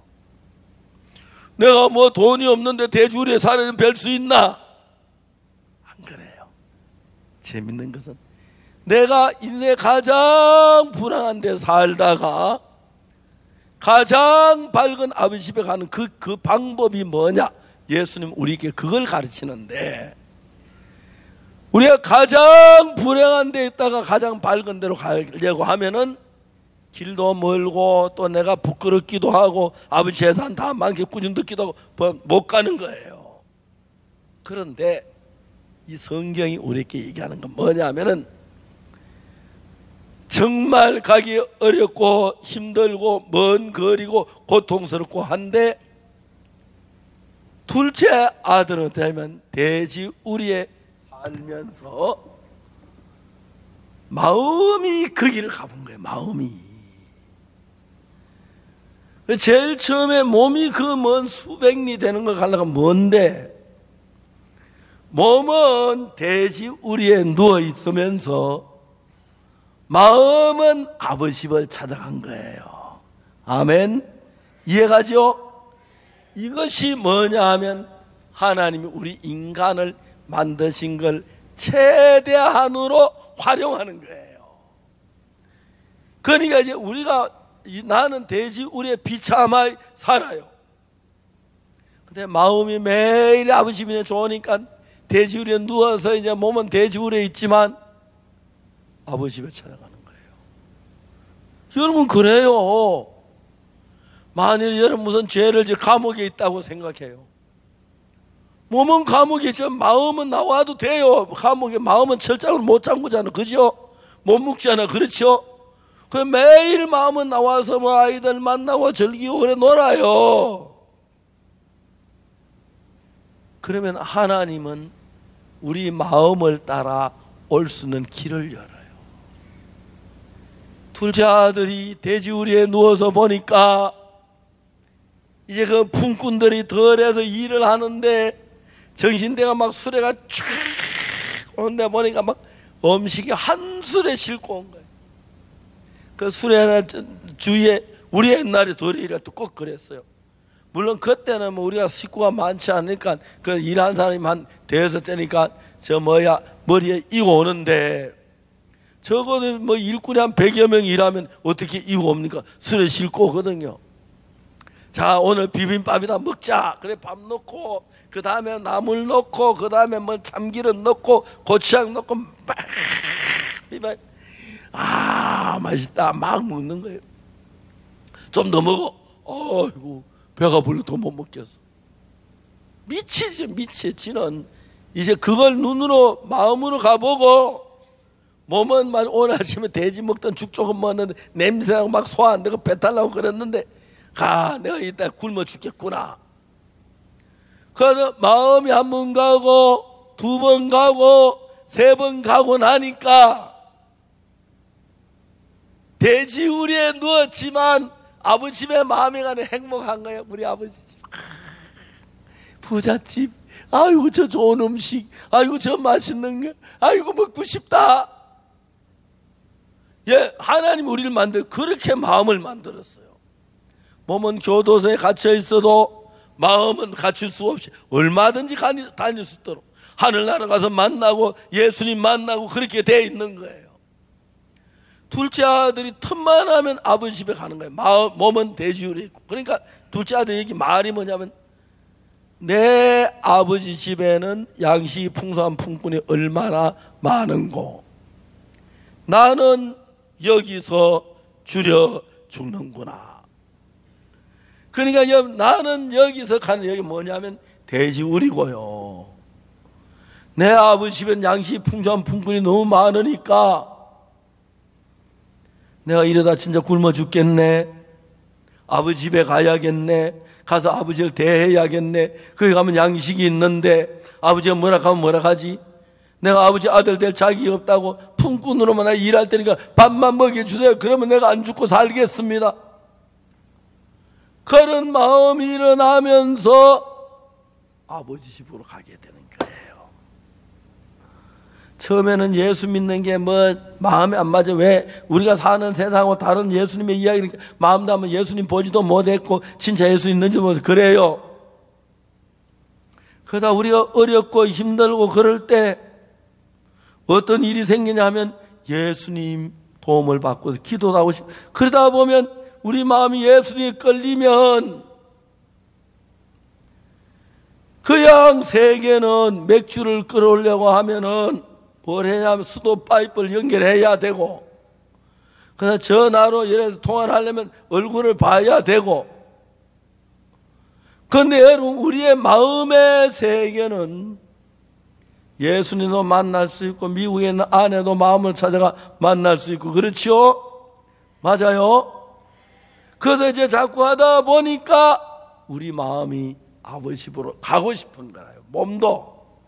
내가 뭐 돈이 없는데 대주리에 사는 별 수 있나? 안 그래요. 재밌는 것은 내가 인생에 가장 불안한 데 살다가 가장 밝은 아버지 집에 가는 그 방법이 뭐냐? 예수님 우리에게 그걸 가르치는데, 우리가 가장 불행한 데 있다가 가장 밝은 데로 가려고 하면은 길도 멀고 또 내가 부끄럽기도 하고 아버지 재산 다 많게 꾸준 듣기도 하고 못 가는 거예요. 그런데 이 성경이 우리에게 얘기하는 건 뭐냐면은, 정말 가기 어렵고 힘들고 먼 거리고 고통스럽고 한데, 둘째 아들은 되면 돼지 우리에 살면서 마음이 그 길을 가본 거예요. 마음이 제일 처음에 몸이 그 먼 수백 리 되는 걸 가려고 뭔데, 몸은 돼지 우리에 누워 있으면서 마음은 아버지 집을 찾아간 거예요. 아멘. 이해가죠? 이것이 뭐냐 하면 하나님이 우리 인간을 만드신 걸 최대한으로 활용하는 거예요. 그러니까 이제 우리가, 나는 돼지 우리의 비참하게 살아요. 근데 마음이 매일 아버지 집에 좋으니까 돼지 우리에 누워서 이제 몸은 돼지 우리에 있지만 아버지 집에 찾아가는 거예요. 여러분 그래요. 만일 여러분 무슨 죄를 지어 감옥에 있다고 생각해요. 몸은 감옥에 있지만 마음은 나와도 돼요. 감옥에 마음은 철장을 못 잠그잖아, 그죠? 못 묵잖아, 그렇죠? 그 매일 마음은 나와서 뭐 아이들 만나고 즐기고 그래 놀아요. 그러면 하나님은 우리 마음을 따라 올 수 있는 길을 열어요. 둘째 아들이 돼지우리에 누워서 보니까 이제 그 품꾼들이 덜해서 일을 하는데 정신대가 막 수레가 쫙 오는데 보니까 막 음식이 한 수레 싣고 온 거예요. 그 수레 하나 주위에, 우리 옛날에 도리를 꼭 그랬어요. 물론 그때는 뭐 우리가 식구가 많지 않으니까 그 일하는 사람이 한 대여섯 대니까 머리에 이고 오는데, 적어도 뭐 일꾼이 한 100여 명 일하면 어떻게 이고 옵니까? 수레 싣고 오거든요. 자, 오늘 비빔밥이다 먹자. 그래, 밥 넣고, 그 다음에 나물 넣고, 그 다음에 뭐 참기름 넣고, 고추장 넣고, 막 비빔밥. 아, 맛있다. 막 먹는 거예요. 좀 더 먹어. 아이고, 배가 불러 더 못 먹겠어. 미치지, 미치. 지는 이제 그걸 눈으로, 마음으로 가보고, 몸은 말 오늘 아침에 돼지 먹던 죽 조금 먹었는데 냄새나고 막 소 안 되고 배탈 나고 그랬는데, 내가 이따 굶어 죽겠구나. 그래서 마음이 한 번 가고, 두 번 가고, 세 번 가고 나니까 돼지우리에 누웠지만 아버지 집에 마음이 가는 행복한 거예요. 우리 아버지 집. 부잣집. 아이고, 저 좋은 음식. 아이고, 저 맛있는 거. 아이고, 먹고 싶다. 예, 하나님 우리를 그렇게 마음을 만들었어요. 몸은 교도소에 갇혀 있어도 마음은 갖출 수 없이 얼마든지 다닐 수 있도록 하늘나라 가서 만나고 예수님 만나고 그렇게 돼 있는 거예요. 둘째 아들이 틈만 하면 아버지 집에 가는 거예요. 몸은 돼지우리에 있고. 그러니까 둘째 아들 얘기 말이 뭐냐면, 내 아버지 집에는 양식이 풍성한 품꾼이 얼마나 많은고 나는 여기서 줄여 죽는구나. 그러니까 나는 여기서 가는, 여기 뭐냐면 돼지우리고요. 내 아버지 집엔 양식이 풍성한 품꾼이 너무 많으니까 내가 이러다 진짜 굶어 죽겠네. 아버지 집에 가야겠네. 가서 아버지를 대해야겠네. 거기 가면 양식이 있는데 아버지가 뭐라 하면 뭐라 하지? 내가 아버지 아들 될 자격이 없다고 품꾼으로만 일할 테니까 밥만 먹여주세요. 그러면 내가 안 죽고 살겠습니다. 그런 마음이 일어나면서 아버지 집으로 가게 되는 거예요. 처음에는 예수 믿는 게 마음에 안 맞아. 왜? 우리가 사는 세상하고 다른 예수님의 이야기를 마음 담으면 예수님 보지도 못했고 진짜 예수 있는지 모르겠어. 그래요. 그러다 우리가 어렵고 힘들고 그럴 때 어떤 일이 생기냐 하면 예수님 도움을 받고 기도도 하고 싶고, 그러다 보면 우리 마음이 예수님에 끌리면 그냥 세계는 맥주를 끌어오려고 하면은 뭘 해냐면 수도 파이프를 연결해야 되고, 그래서 전화로 이래서 통화를 하려면 얼굴을 봐야 되고. 그런데 여러분, 우리의 마음의 세계는 예수님도 만날 수 있고 미국에 있는 아내도 마음을 찾아가 만날 수 있고, 그렇지요? 맞아요? 그래서 이제 자꾸 하다 보니까 우리 마음이 아버지 집으로 가고 싶은 거예요. 몸도.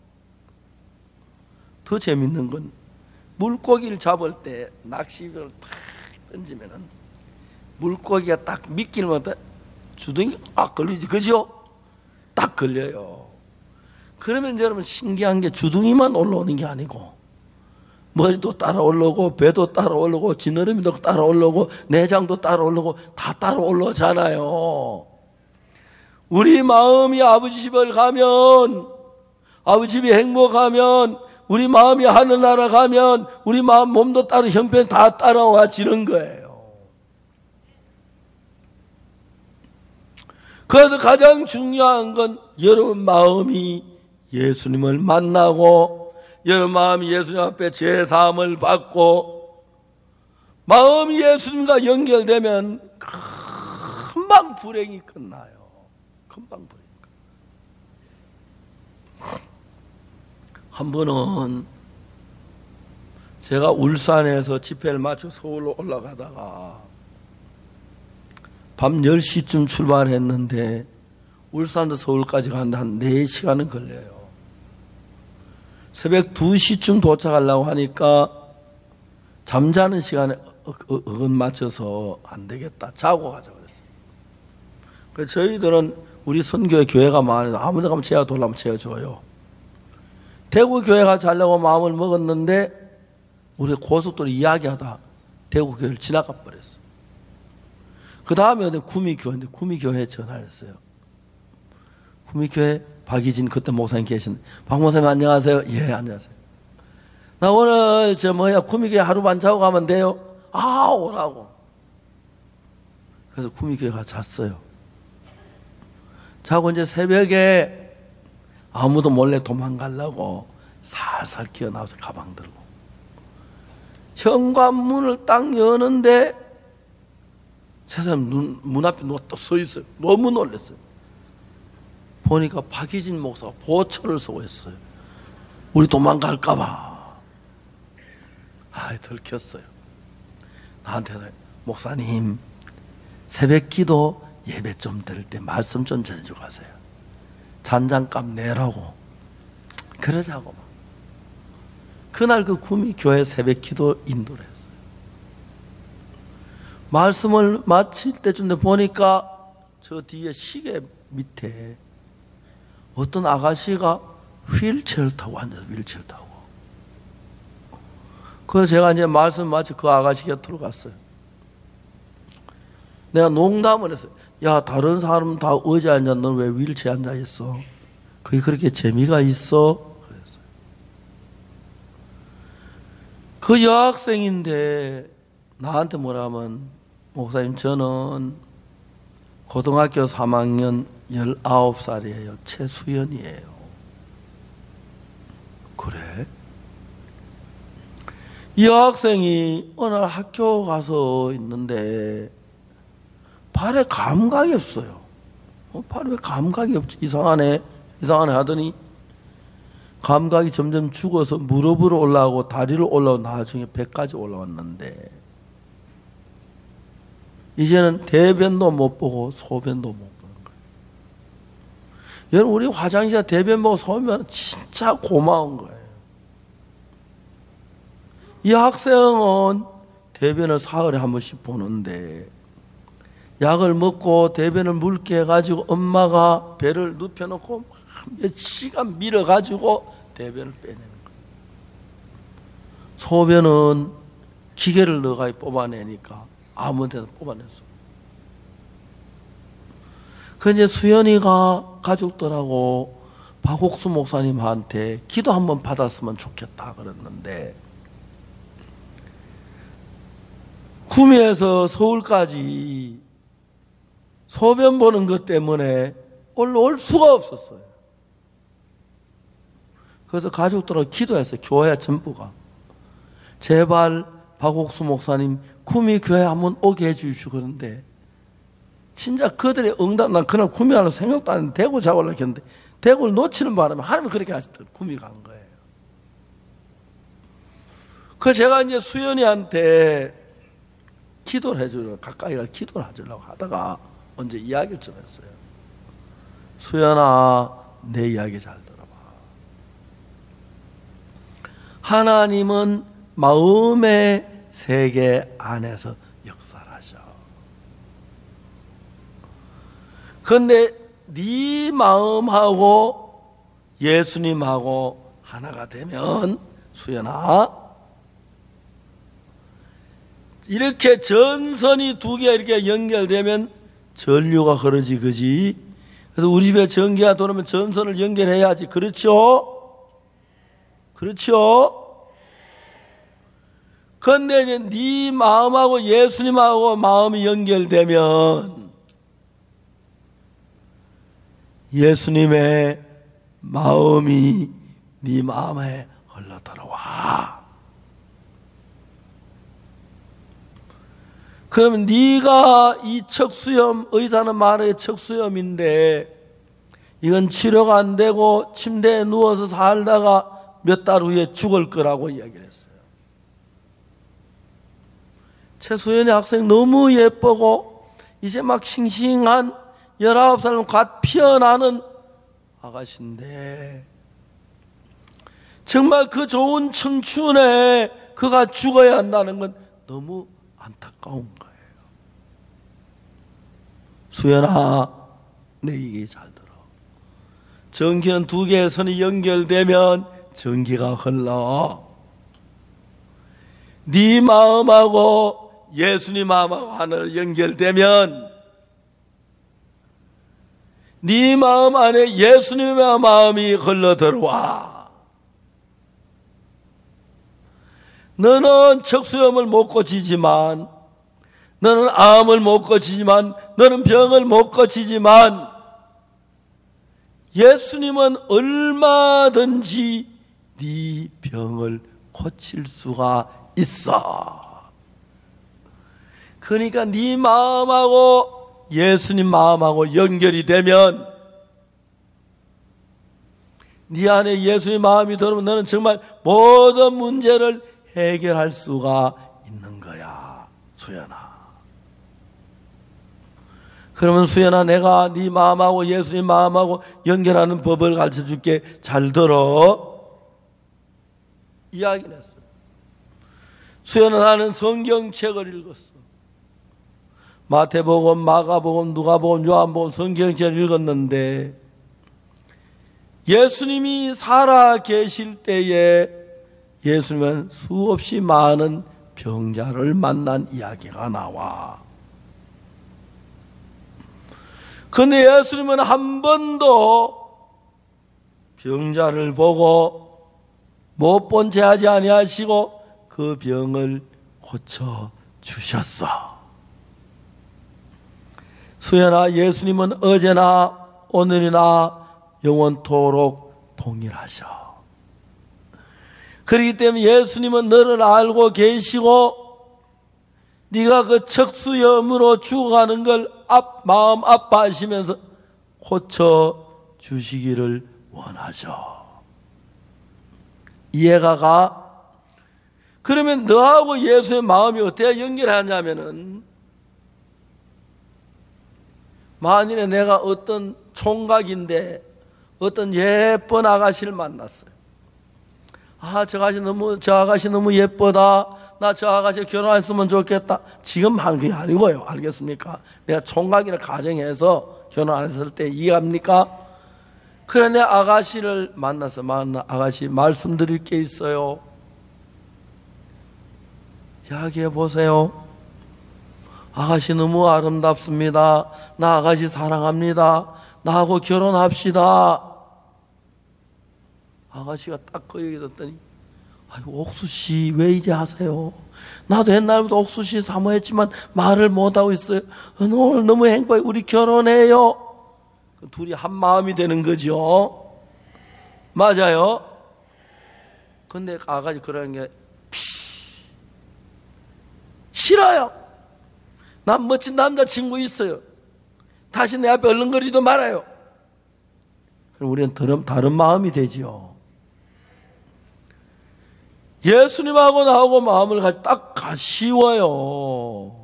더 재밌는 건 물고기를 잡을 때 낚시를 탁 던지면은 물고기가 딱 미끼를 주둥이 걸리지, 그죠? 딱 걸려요. 그러면 여러분 신기한 게 주둥이만 올라오는 게 아니고 머리도 따라 올라오고 배도 따라 올라오고 지느러미도 따라 올라오고 내장도 따라 올라오고 다 따라 올라오잖아요. 우리 마음이 아버지 집을 가면, 아버지 집이 행복하면, 우리 마음이 하늘나라 가면 우리 마음 몸도 따라 형편 다 따라와지는 거예요. 그래서 가장 중요한 건 여러분 마음이 예수님을 만나고 여러분 마음이 예수님 앞에 제사함을 받고 마음이 예수님과 연결되면 금방 불행이 끝나요. 금방 불행이 끝나요. 한 번은 제가 울산에서 집회를 마쳐 서울로 올라가다가 밤 10시쯤 출발했는데 울산도 서울까지 가는데 한 4시간은 걸려요. 새벽 2시쯤 도착하려고 하니까 잠자는 시간에 어긋 맞춰서 안 되겠다. 자고 가자 그랬어요. 그래서 저희들은 우리 선교회 교회가 많아서 아무 데 가면 채워달라면 채워줘요. 대구 교회가 자려고 마음을 먹었는데 우리 고속도로 이야기하다 대구 교회를 지나가 버렸어. 그 다음에 구미교회인데 구미교회에 전화했어요. 구미교회 박희진 그때 목사님 계신데, 박 목사님 안녕하세요. 예, 안녕하세요. 나 오늘 구미교회 하루 반 자고 가면 돼요? 아, 오라고. 그래서 구미교회 가서 잤어요. 자고 이제 새벽에 아무도 몰래 도망가려고 살살 기어나와서 가방 들고 현관문을 딱 여는데 세 사람 문 앞에 누가 또 서 있어요. 너무 놀랐어요. 보니까 박희진 목사가 보초를 서고 있어요. 우리 도망갈까봐. 들켰어요. 나한테 목사님 새벽 기도 예배 좀 드릴 때 말씀 좀 전해주고 가세요. 잔장값 내라고. 그러자고 막. 그날 그 구미 교회 새벽 기도 인도를 했어요. 말씀을 마칠 때쯤 보니까 저 뒤에 시계 밑에 어떤 아가씨가 휠체어를 타고 앉아서 휠체어를 타고. 그래서 제가 이제 말씀 마치 그 아가씨 곁으로 갔어요. 내가 농담을 했어요. 야, 다른 사람은 다 의자에 앉아, 너는 왜 휠체어에 앉아 있어? 그게 그렇게 재미가 있어? 그랬어요. 그 여학생인데 나한테 뭐라면, 목사님 저는 고등학교 3학년 19살이에요. 최수연이에요. 그래? 이 여학생이 어느 날 학교 가서 있는데 발에 감각이 없어요. 발에 왜 감각이 없지? 이상하네 하더니 감각이 점점 죽어서 무릎으로 올라오고 다리를 올라오고 나중에 배까지 올라왔는데 이제는 대변도 못 보고 소변도 못 보는 거예요. 여러분, 우리 화장실에 대변 보고 소변 진짜 고마운 거예요. 이 학생은 대변을 사흘에 한 번씩 보는데 약을 먹고 대변을 묽게 해가지고 엄마가 배를 눕혀놓고 몇 시간 밀어가지고 대변을 빼내는 거예요. 소변은 기계를 넣어가 뽑아내니까 아무 데나 뽑아냈어. 그 이제 수연이가 가족들하고 박옥수 목사님한테 기도 한번 받았으면 좋겠다 그랬는데 구미에서 서울까지 소변 보는 것 때문에 올라올 수가 없었어요. 그래서 가족들하고 기도했어요. 교회 전부가. 제발 박옥수 목사님 구미 교회 한번 오게 해주십시오. 그런데 진짜 그들의 응답, 난 그날 구미 하는 생각도 안 했는데 대구 잡으려고 했는데 대구를 놓치는 바람에 하나님이 그렇게 하시더라고요. 구미 간 거예요. 그래서 제가 이제 수연이한테 기도를 해주려고, 가까이 가 기도를 해주려고 하다가 언제 이야기를 좀 했어요. 수연아, 내 이야기 잘 들어봐. 하나님은 마음의 세계 안에서 역사하셔. 그런데 네 마음하고 예수님하고 하나가 되면 수연아, 이렇게 전선이 두 개 이렇게 연결되면 전류가 흐르지, 그지? 그래서 우리 집에 전기가 돌으면 전선을 연결해야지. 그렇죠? 그렇죠? 그런데 이제 네 마음하고 예수님하고 마음이 연결되면 예수님의 마음이 네 마음에 흘러 들어와. 그러면 네가 이 척수염, 의사는 말해 척수염인데 이건 치료가 안 되고 침대에 누워서 살다가 몇 달 후에 죽을 거라고 이야기를 했어요. 최수연이 학생 너무 예쁘고 이제 막 싱싱한 19살 갓 피어나는 아가씨인데 정말 그 좋은 청춘에 그가 죽어야 한다는 건 너무 안타까운 거예요. 수연아, 내 얘기 잘 들어. 전기는 두 개의 선이 연결되면 전기가 흘러. 네 마음하고 예수님 마음하고 하늘 연결되면 네 마음 안에 예수님의 마음이 흘러 들어와. 너는 척수염을 못 고치지만, 너는 암을 못 고치지만, 너는 병을 못 고치지만 예수님은 얼마든지 네 병을 고칠 수가 있어. 그러니까 네 마음하고 예수님 마음하고 연결이 되면, 네 안에 예수의 마음이 들어오면 너는 정말 모든 문제를 해결할 수가 있는 거야, 수연아. 그러면 수연아, 내가 네 마음하고 예수님 마음하고 연결하는 법을 가르쳐 줄게. 잘 들어. 이야기를 했어요. 수연아, 나는 성경책을 읽었어. 마태복음, 마가복음, 누가복음, 요한복음 성경책을 읽었는데, 예수님이 살아 계실 때에 예수님은 수없이 많은 병자를 만난 이야기가 나와. 그런데 예수님은 한 번도 병자를 보고 못 본 채 하지 아니하시고 그 병을 고쳐 주셨어. 수연아, 예수님은 어제나 오늘이나 영원토록 동일하셔. 그렇기 때문에 예수님은 너를 알고 계시고, 네가 그 척수염으로 죽어가는 걸 마음 아파하시면서 고쳐 주시기를 원하셔. 이해가 가? 그러면 너하고 예수의 마음이 어떻게 연결하냐면은, 만일에 내가 어떤 총각인데 어떤 예쁜 아가씨를 만났어요. 저 아가씨 너무 예쁘다. 나 저 아가씨 결혼했으면 좋겠다. 지금 하는 게 아니고요. 알겠습니까? 내가 총각이라 가정해서 결혼했을 때 이해합니까? 그래, 내 아가씨를 만나서 아가씨 말씀드릴 게 있어요. 이야기해 보세요. 아가씨 너무 아름답습니다. 나 아가씨 사랑합니다. 나하고 결혼합시다. 아가씨가 딱 그 얘기 듣더니, 아이고, 옥수씨 왜 이제 하세요? 나도 옛날부터 옥수씨 사모했지만 말을 못하고 있어요. 오늘 너무 행복해. 우리 결혼해요. 둘이 한 마음이 되는 거죠. 맞아요. 근데 아가씨 그러는 게 싫어요. 난 멋진 남자친구 있어요. 다시 내 앞에 얼른거리지도 말아요. 그럼 우리는 다른 마음이 되지요. 예수님하고 나하고 마음을 딱 가시워요.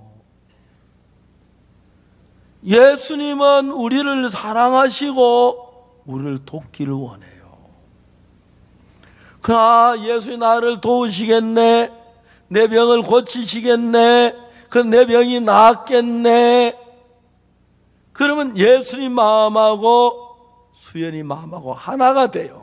예수님은 우리를 사랑하시고 우리를 돕기를 원해요. 예수님 나를 도우시겠네. 내 병을 고치시겠네. 내 병이 나았겠네. 그러면 예수님 마음하고 수연이 마음하고 하나가 돼요.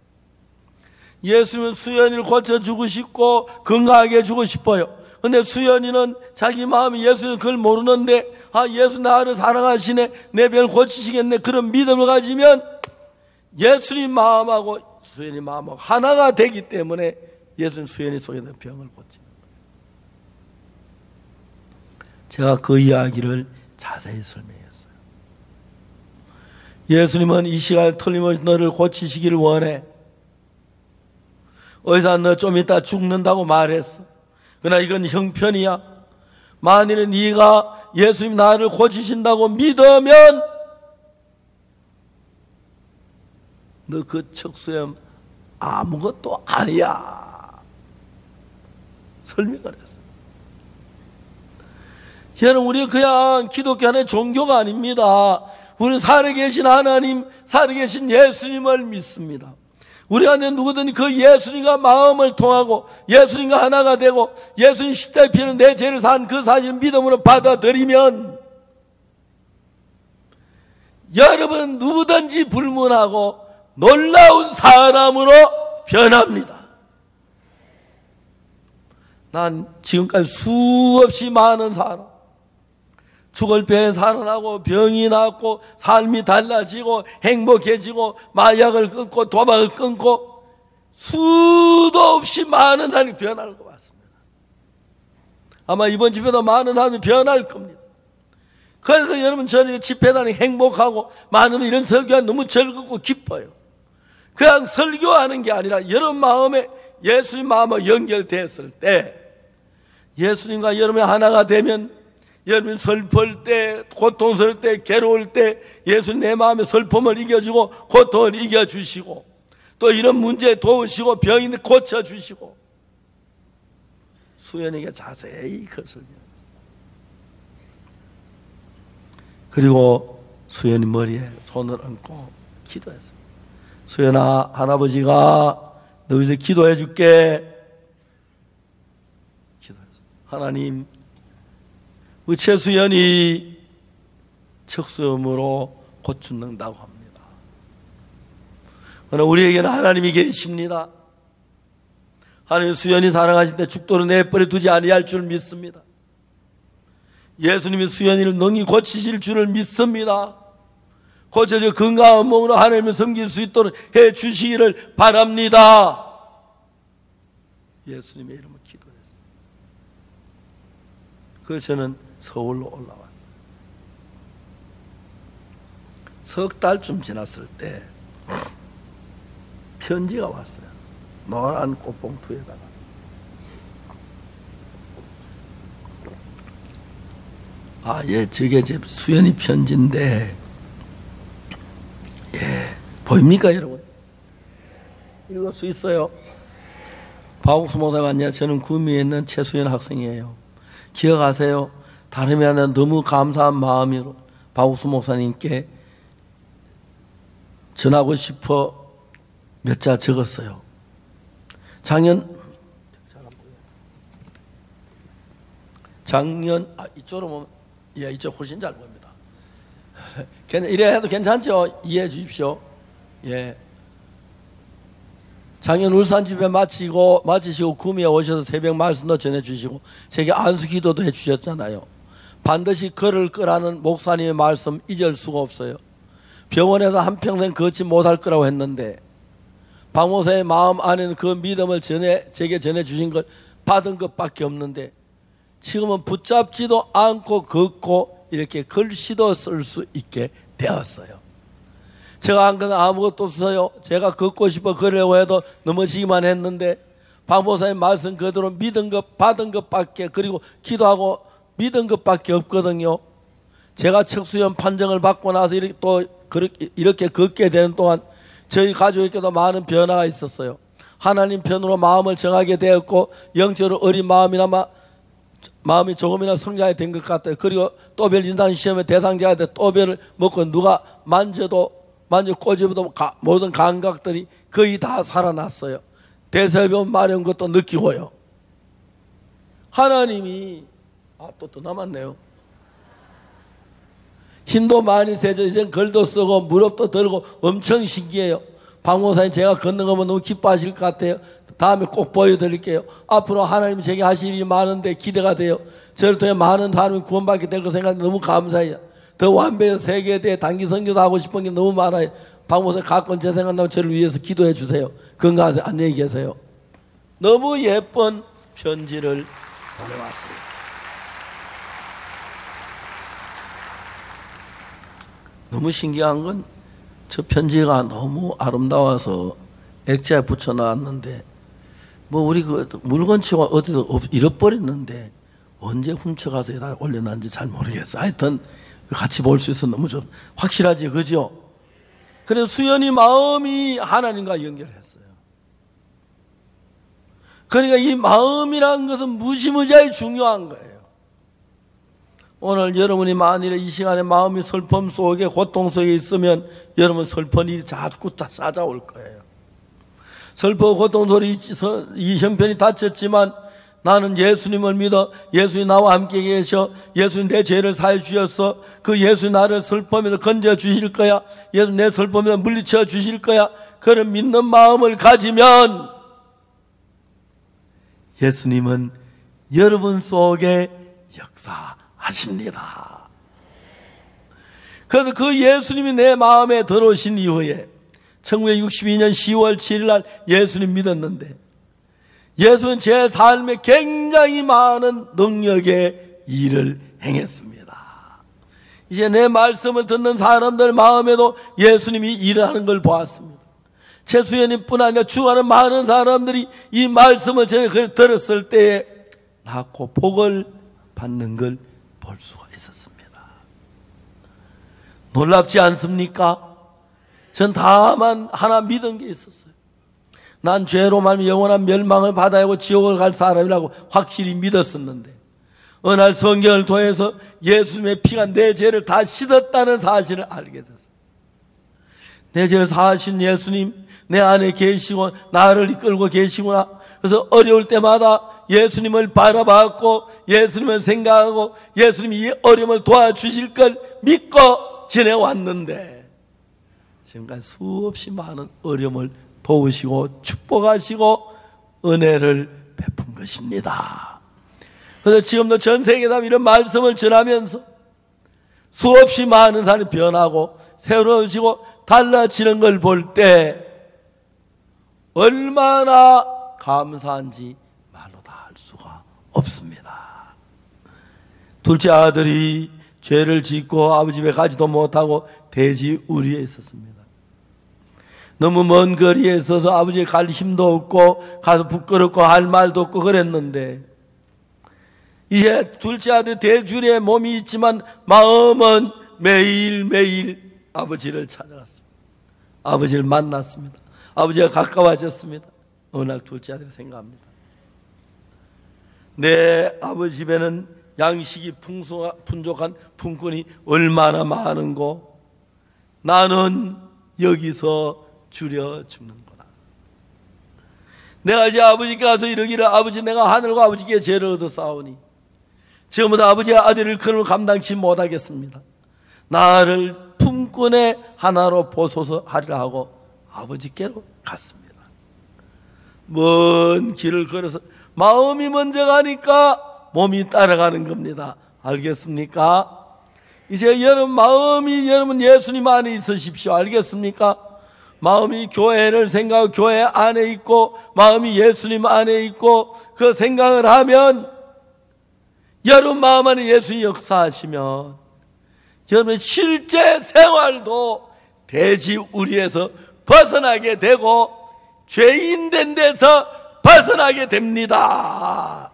예수님은 수연이를 고쳐주고 싶고 건강하게 해주고 싶어요. 근데 수연이는 자기 마음이 예수님 그걸 모르는데, 예수 나를 사랑하시네, 내 병을 고치시겠네, 그런 믿음을 가지면 예수님 마음하고 수연이 마음하고 하나가 되기 때문에 예수님 수연이 속에 있는 병을 고치는 거예요. 제가 그 이야기를 자세히 설명했어요. 예수님은 이 시간에 틀림없이 너를 고치시기를 원해. 의사, 너 좀 이따 죽는다고 말했어. 그러나 이건 형편이야. 만일에 네가 예수님 나를 고치신다고 믿으면 너 그 척수염 아무것도 아니야. 설명을 했어. 여러분, 우리 그냥 기독교 안에 종교가 아닙니다. 우리는 살아계신 하나님, 살아계신 예수님을 믿습니다. 우리가 누구든지 그 예수님과 마음을 통하고 예수님과 하나가 되고 예수님 십자가에 피는 내 죄를 산 그 사실을 믿음으로 받아들이면 여러분은 누구든지 불문하고 놀라운 사람으로 변합니다. 난 지금까지 수없이 많은 사람, 죽을 병에 살아나고 병이 낫고 삶이 달라지고 행복해지고 마약을 끊고 도박을 끊고 수도 없이 많은 사람이 변할 것 같습니다. 아마 이번 집에도 많은 사람이 변할 겁니다. 그래서 여러분 저는 집회단이 행복하고 많은 이런 설교가 너무 즐겁고 기뻐요. 그냥 설교하는 게 아니라 여러분 마음에 예수님 마음과 연결됐을 때, 예수님과 여러분이 하나가 되면 여러분 슬플 때, 고통스러울 때, 괴로울 때 예수님 내 마음의 슬픔을 이겨주고 고통을 이겨주시고 또 이런 문제에 도우시고 병인데 고쳐주시고, 수연에게 자세히 그 설교. 그리고 수연이 머리에 손을 얹고 기도했습니다. 수연아, 할아버지가 너 위해서 기도해 줄게. 기도했습니다. 하나님, 우리 최수연이 척수염으로 곧 죽는다고 합니다. 그러나 우리에게는 하나님이 계십니다. 하나님, 수연이 사랑하실 때 죽도록 내버려 두지 아니할 줄 믿습니다. 예수님이 수연이를 능히 고치실 줄을 믿습니다. 고쳐져 건강한 몸으로 하나님을 섬길 수 있도록 해 주시기를 바랍니다. 예수님의 이름으로 기도했습니다. 그래서 저는 서울로 올라왔어요. 석 달쯤 지났을 때 편지가 왔어요. 노란 꽃봉투에다가. 아, 예, 저게 제 수연이 편지인데, 예, 보입니까, 여러분? 읽을 수 있어요? 박옥수 목사님 안녕. 저는 구미에 있는 최수연 학생이에요. 기억하세요? 다름이 아니라 너무 감사한 마음으로 박옥수 목사님께 전하고 싶어 몇 자 적었어요. 작년, 이쪽으로 보면, 예, 이쪽 훨씬 잘 보입니다. 이래 해도 괜찮죠? 이해해 주십시오. 예. 작년 울산 집회 마치시고 구미에 오셔서 새벽 말씀도 전해주시고 제게 안수 기도도 해주셨잖아요. 반드시 걸을 거라는 목사님의 말씀 잊을 수가 없어요. 병원에서 한평생 걷지 못할 거라고 했는데 박 목사의 마음 안에는 그 믿음을 제게 전해주신 걸 받은 것밖에 없는데 지금은 붙잡지도 않고 걷고 이렇게 글씨도 쓸 수 있게 되었어요. 제가 한 건 아무것도 없어요. 제가 걷고 싶어 걸으려고 해도 넘어지기만 했는데 박 목사의 말씀 그대로 믿은 것 받은 것밖에, 그리고 기도하고 믿은 것밖에 없거든요. 제가 척수염 판정을 받고 나서 이렇게 걷게 되는 동안 저희 가족에게도 많은 변화가 있었어요. 하나님 편으로 마음을 정하게 되었고 영적으로 어린 마음이 조금이나 성장이 된 것 같아요. 그리고 또별 인상 시험의 대상자가 돼 또별을 먹고 누가 만져 꼬집어도 모든 감각들이 거의 다 살아났어요. 대사변 마려운 것도 느끼고요. 하나님이 또 남았네요. 힘도 많이 세져 이제 걸도 쓰고 무릎도 들고 엄청 신기해요. 박 목사님 제가 걷는 거 보면 너무 기뻐하실 것 같아요. 다음에 꼭 보여드릴게요. 앞으로 하나님이 제게 하실 일이 많은데 기대가 돼요. 저를 통해 많은 사람이 구원받게 될 거 생각해 너무 감사해요. 더 완배해서 세계에 대해 단기 선교도 하고 싶은 게 너무 많아요. 박 목사님 가끔 제 생각나면 저를 위해서 기도해 주세요. 건강하세요. 안녕히 계세요. 너무 예쁜 편지를 보내왔어요. 너무 신기한 건 저 편지가 너무 아름다워서 액자에 붙여놨는데 우리 그 물건치고 어디서 잃어버렸는데 언제 훔쳐가서 여기다 올려놨는지 잘 모르겠어요. 하여튼 같이 볼 수 있어서 너무 확실하지, 그죠? 그래서 수연이 마음이 하나님과 연결했어요. 그러니까 이 마음이라는 것은 무시무지하게 중요한 거예요. 오늘 여러분이 만일에 이 시간에 마음이 슬픔 속에 고통 속에 있으면 여러분 슬픈 일이 자꾸 찾아올 거예요. 슬퍼 고통 속에 이 형편이 닥쳤지만 나는 예수님을 믿어 예수님 나와 함께 계셔 예수님 내 죄를 사해 주셨어 그 예수님 나를 슬픔에서 건져 주실 거야 예수님 내 슬픔에서 물리쳐 주실 거야 그런 믿는 마음을 가지면 예수님은 여러분 속에 역사하십니다. 그래서 그 예수님이 내 마음에 들어오신 이후에 1962년 10월 7일 날 예수님 믿었는데 예수는 제 삶에 굉장히 많은 능력의 일을 행했습니다. 이제 내 말씀을 듣는 사람들 마음에도 예수님이 일하는 걸 보았습니다. 최수연이뿐 아니라 주하는 많은 사람들이 이 말씀을 들었을 때에 낳고 복을 받는 걸 볼 수가 있었습니다. 놀랍지 않습니까? 전 다만 하나 믿은 게 있었어요. 난 죄로 말미 영원한 멸망을 받아야 하고 지옥을 갈 사람이라고 확실히 믿었었는데 어느 날 성경을 통해서 예수님의 피가 내 죄를 다 씻었다는 사실을 알게 됐어요. 내 죄를 사하신 예수님 내 안에 계시고 나를 이끌고 계시구나. 그래서 어려울 때마다 예수님을 바라봤고 예수님을 생각하고 예수님이 이 어려움을 도와주실 걸 믿고 지내왔는데 지금까지 수없이 많은 어려움을 도우시고 축복하시고 은혜를 베푼 것입니다. 그래서 지금도 전 세계다 이런 말씀을 전하면서 수없이 많은 사람이 변하고 새로워지고 달라지는 걸 볼 때 얼마나 감사한지 말로 다 할 수가 없습니다. 둘째 아들이 죄를 짓고 아버지 집에 가지도 못하고 돼지우리에 있었습니다. 너무 먼 거리에 있어서 아버지에 갈 힘도 없고 가서 부끄럽고 할 말도 없고 그랬는데 이제 둘째 아들 돼지우리에 몸이 있지만 마음은 매일매일 아버지를 찾아갔습니다. 아버지를 만났습니다. 아버지가 가까워졌습니다. 어느 날 둘째 아들이 생각합니다. 내 아버지 집에는 양식이 풍족한 품꾼이 얼마나 많은고 나는 여기서 줄여 죽는구나. 내가 이제 아버지께 가서 이러기를 아버지 내가 하늘과 아버지께 죄를 얻어 싸우니 지금부터 아버지의 아들을 그놈을 감당치 못하겠습니다. 나를 품꾼의 하나로 보소서 하리라 하고 아버지께로 갔습니다. 먼 길을 걸어서 마음이 먼저 가니까 몸이 따라가는 겁니다. 알겠습니까? 이제 여러분 예수님 안에 있으십시오. 알겠습니까? 마음이 교회를 생각하고 교회 안에 있고 마음이 예수님 안에 있고 그 생각을 하면 여러분 마음 안에 예수님 역사하시면 여러분의 실제 생활도 돼지우리에서 벗어나게 되고 죄인 된 데서 벗어나게 됩니다.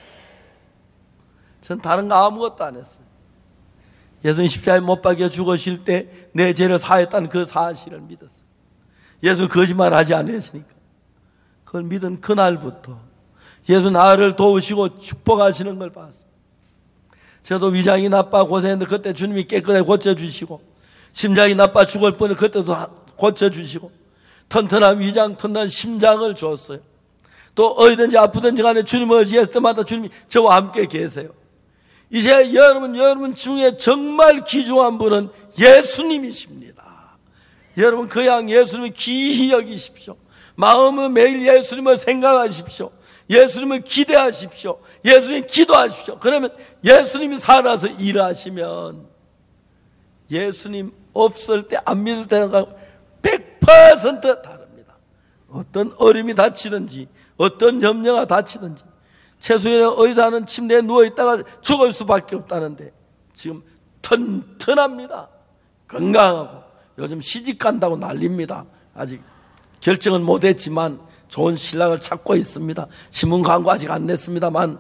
전 다른 거 아무것도 안 했어요. 예수님 십자가에 못 박혀 죽으실 때 내 죄를 사했다는 그 사실을 믿었어요. 예수 거짓말 하지 않으시니까. 그걸 믿은 그날부터 예수 나를 도우시고 축복하시는 걸 봤어요. 저도 위장이 나빠 고생했는데 그때 주님이 깨끗하게 고쳐주시고 심장이 나빠 죽을 뻔해 그때도 고쳐주시고 튼튼한 위장, 튼튼한 심장을 주었어요. 또 어디든지 아프든지 간에 주님을 의지할 때마다 주님이 저와 함께 계세요. 이제 여러분 중에 정말 귀중한 분은 예수님이십니다. 여러분 그 양 예수님을 귀히 여기십시오. 마음은 매일 예수님을 생각하십시오. 예수님을 기대하십시오. 예수님 기도하십시오. 그러면 예수님이 살아서 일하시면 예수님 없을 때 안 믿을 때는 100% 다릅니다. 어떤 어려움이 닥치든지 어떤 염려가 닥치든지 최수연의 의사는 침대에 누워있다가 죽을 수밖에 없다는데 지금 튼튼합니다. 건강하고 요즘 시집간다고 난립니다. 아직 결정은 못했지만 좋은 신랑을 찾고 있습니다. 신문 광고 아직 안 냈습니다만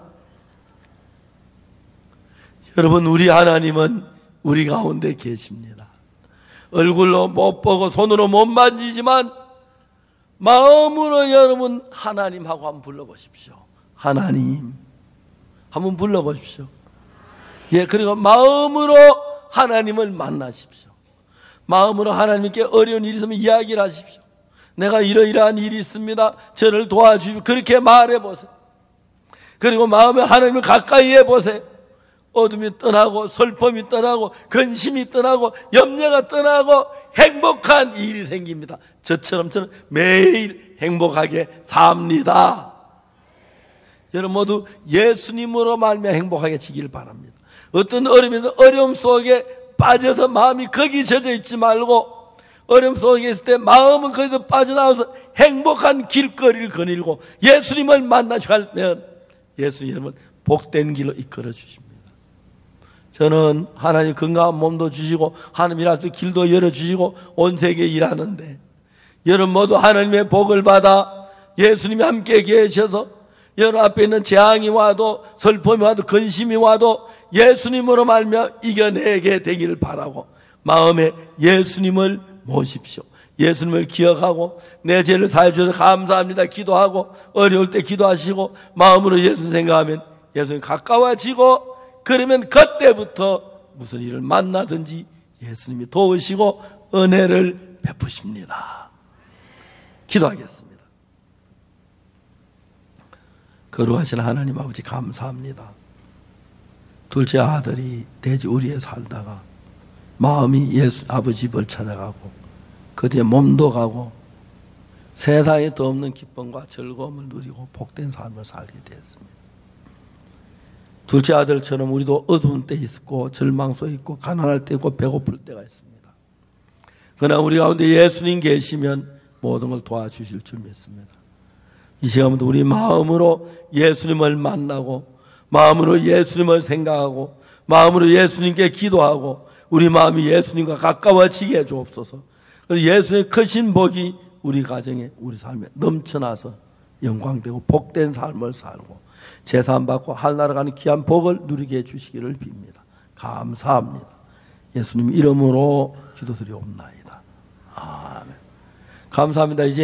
여러분 우리 하나님은 우리 가운데 계십니다. 얼굴로 못 보고 손으로 못 만지지만 마음으로 여러분 하나님하고 한번 불러보십시오. 하나님 한번 불러보십시오. 예, 그리고 마음으로 하나님을 만나십시오. 마음으로 하나님께 어려운 일이 있으면 이야기를 하십시오. 내가 이러이러한 일이 있습니다. 저를 도와주십시오. 그렇게 말해보세요. 그리고 마음에 하나님을 가까이 해보세요. 어둠이 떠나고 슬픔이 떠나고 근심이 떠나고 염려가 떠나고 행복한 일이 생깁니다. 저처럼 저는 매일 행복하게 삽니다. 여러분 모두 예수님으로 말미암아 행복하게 지길 바랍니다. 어떤 어려움 속에 빠져서 마음이 거기 젖어 있지 말고 어려움 속에 있을 때 마음은 거기서 빠져나와서 행복한 길거리를 거닐고 예수님을 만나시면 예수님은 복된 길로 이끌어 주십니다. 저는 하나님 건강한 몸도 주시고 하나님 일할 수 길도 열어주시고 온 세계에 일하는데 여러분 모두 하나님의 복을 받아 예수님이 함께 계셔서 여러분 앞에 있는 재앙이 와도 슬픔이 와도 근심이 와도 예수님으로 말미암아 이겨내게 되기를 바라고 마음에 예수님을 모십시오. 예수님을 기억하고 내 죄를 사해 주셔서 감사합니다 기도하고 어려울 때 기도하시고 마음으로 예수님 생각하면 예수님 가까워지고 그러면 그때부터 무슨 일을 만나든지 예수님이 도우시고 은혜를 베푸십니다. 기도하겠습니다. 거룩하신 하나님 아버지 감사합니다. 둘째 아들이 돼지 우리에 살다가 마음이 예수 아버지 집을 찾아가고 그 뒤에 몸도 가고 세상에 더 없는 기쁨과 즐거움을 누리고 복된 삶을 살게 되었습니다. 둘째 아들처럼 우리도 어두운 때 있고 절망 속에 있고 가난할 때 있고 배고플 때가 있습니다. 그러나 우리 가운데 예수님 계시면 모든 걸 도와주실 줄 믿습니다. 이 시간부터 우리 마음으로 예수님을 만나고 마음으로 예수님을 생각하고 마음으로 예수님께 기도하고 우리 마음이 예수님과 가까워지게 해 주옵소서. 예수의 크신 복이 우리 가정에 우리 삶에 넘쳐나서 영광되고 복된 삶을 살고 제사함받고 하늘나라 가는 귀한 복을 누리게 해주시기를 빕니다. 감사합니다. 예수님 이름으로 기도드리옵나이다. 아멘. 감사합니다. 이제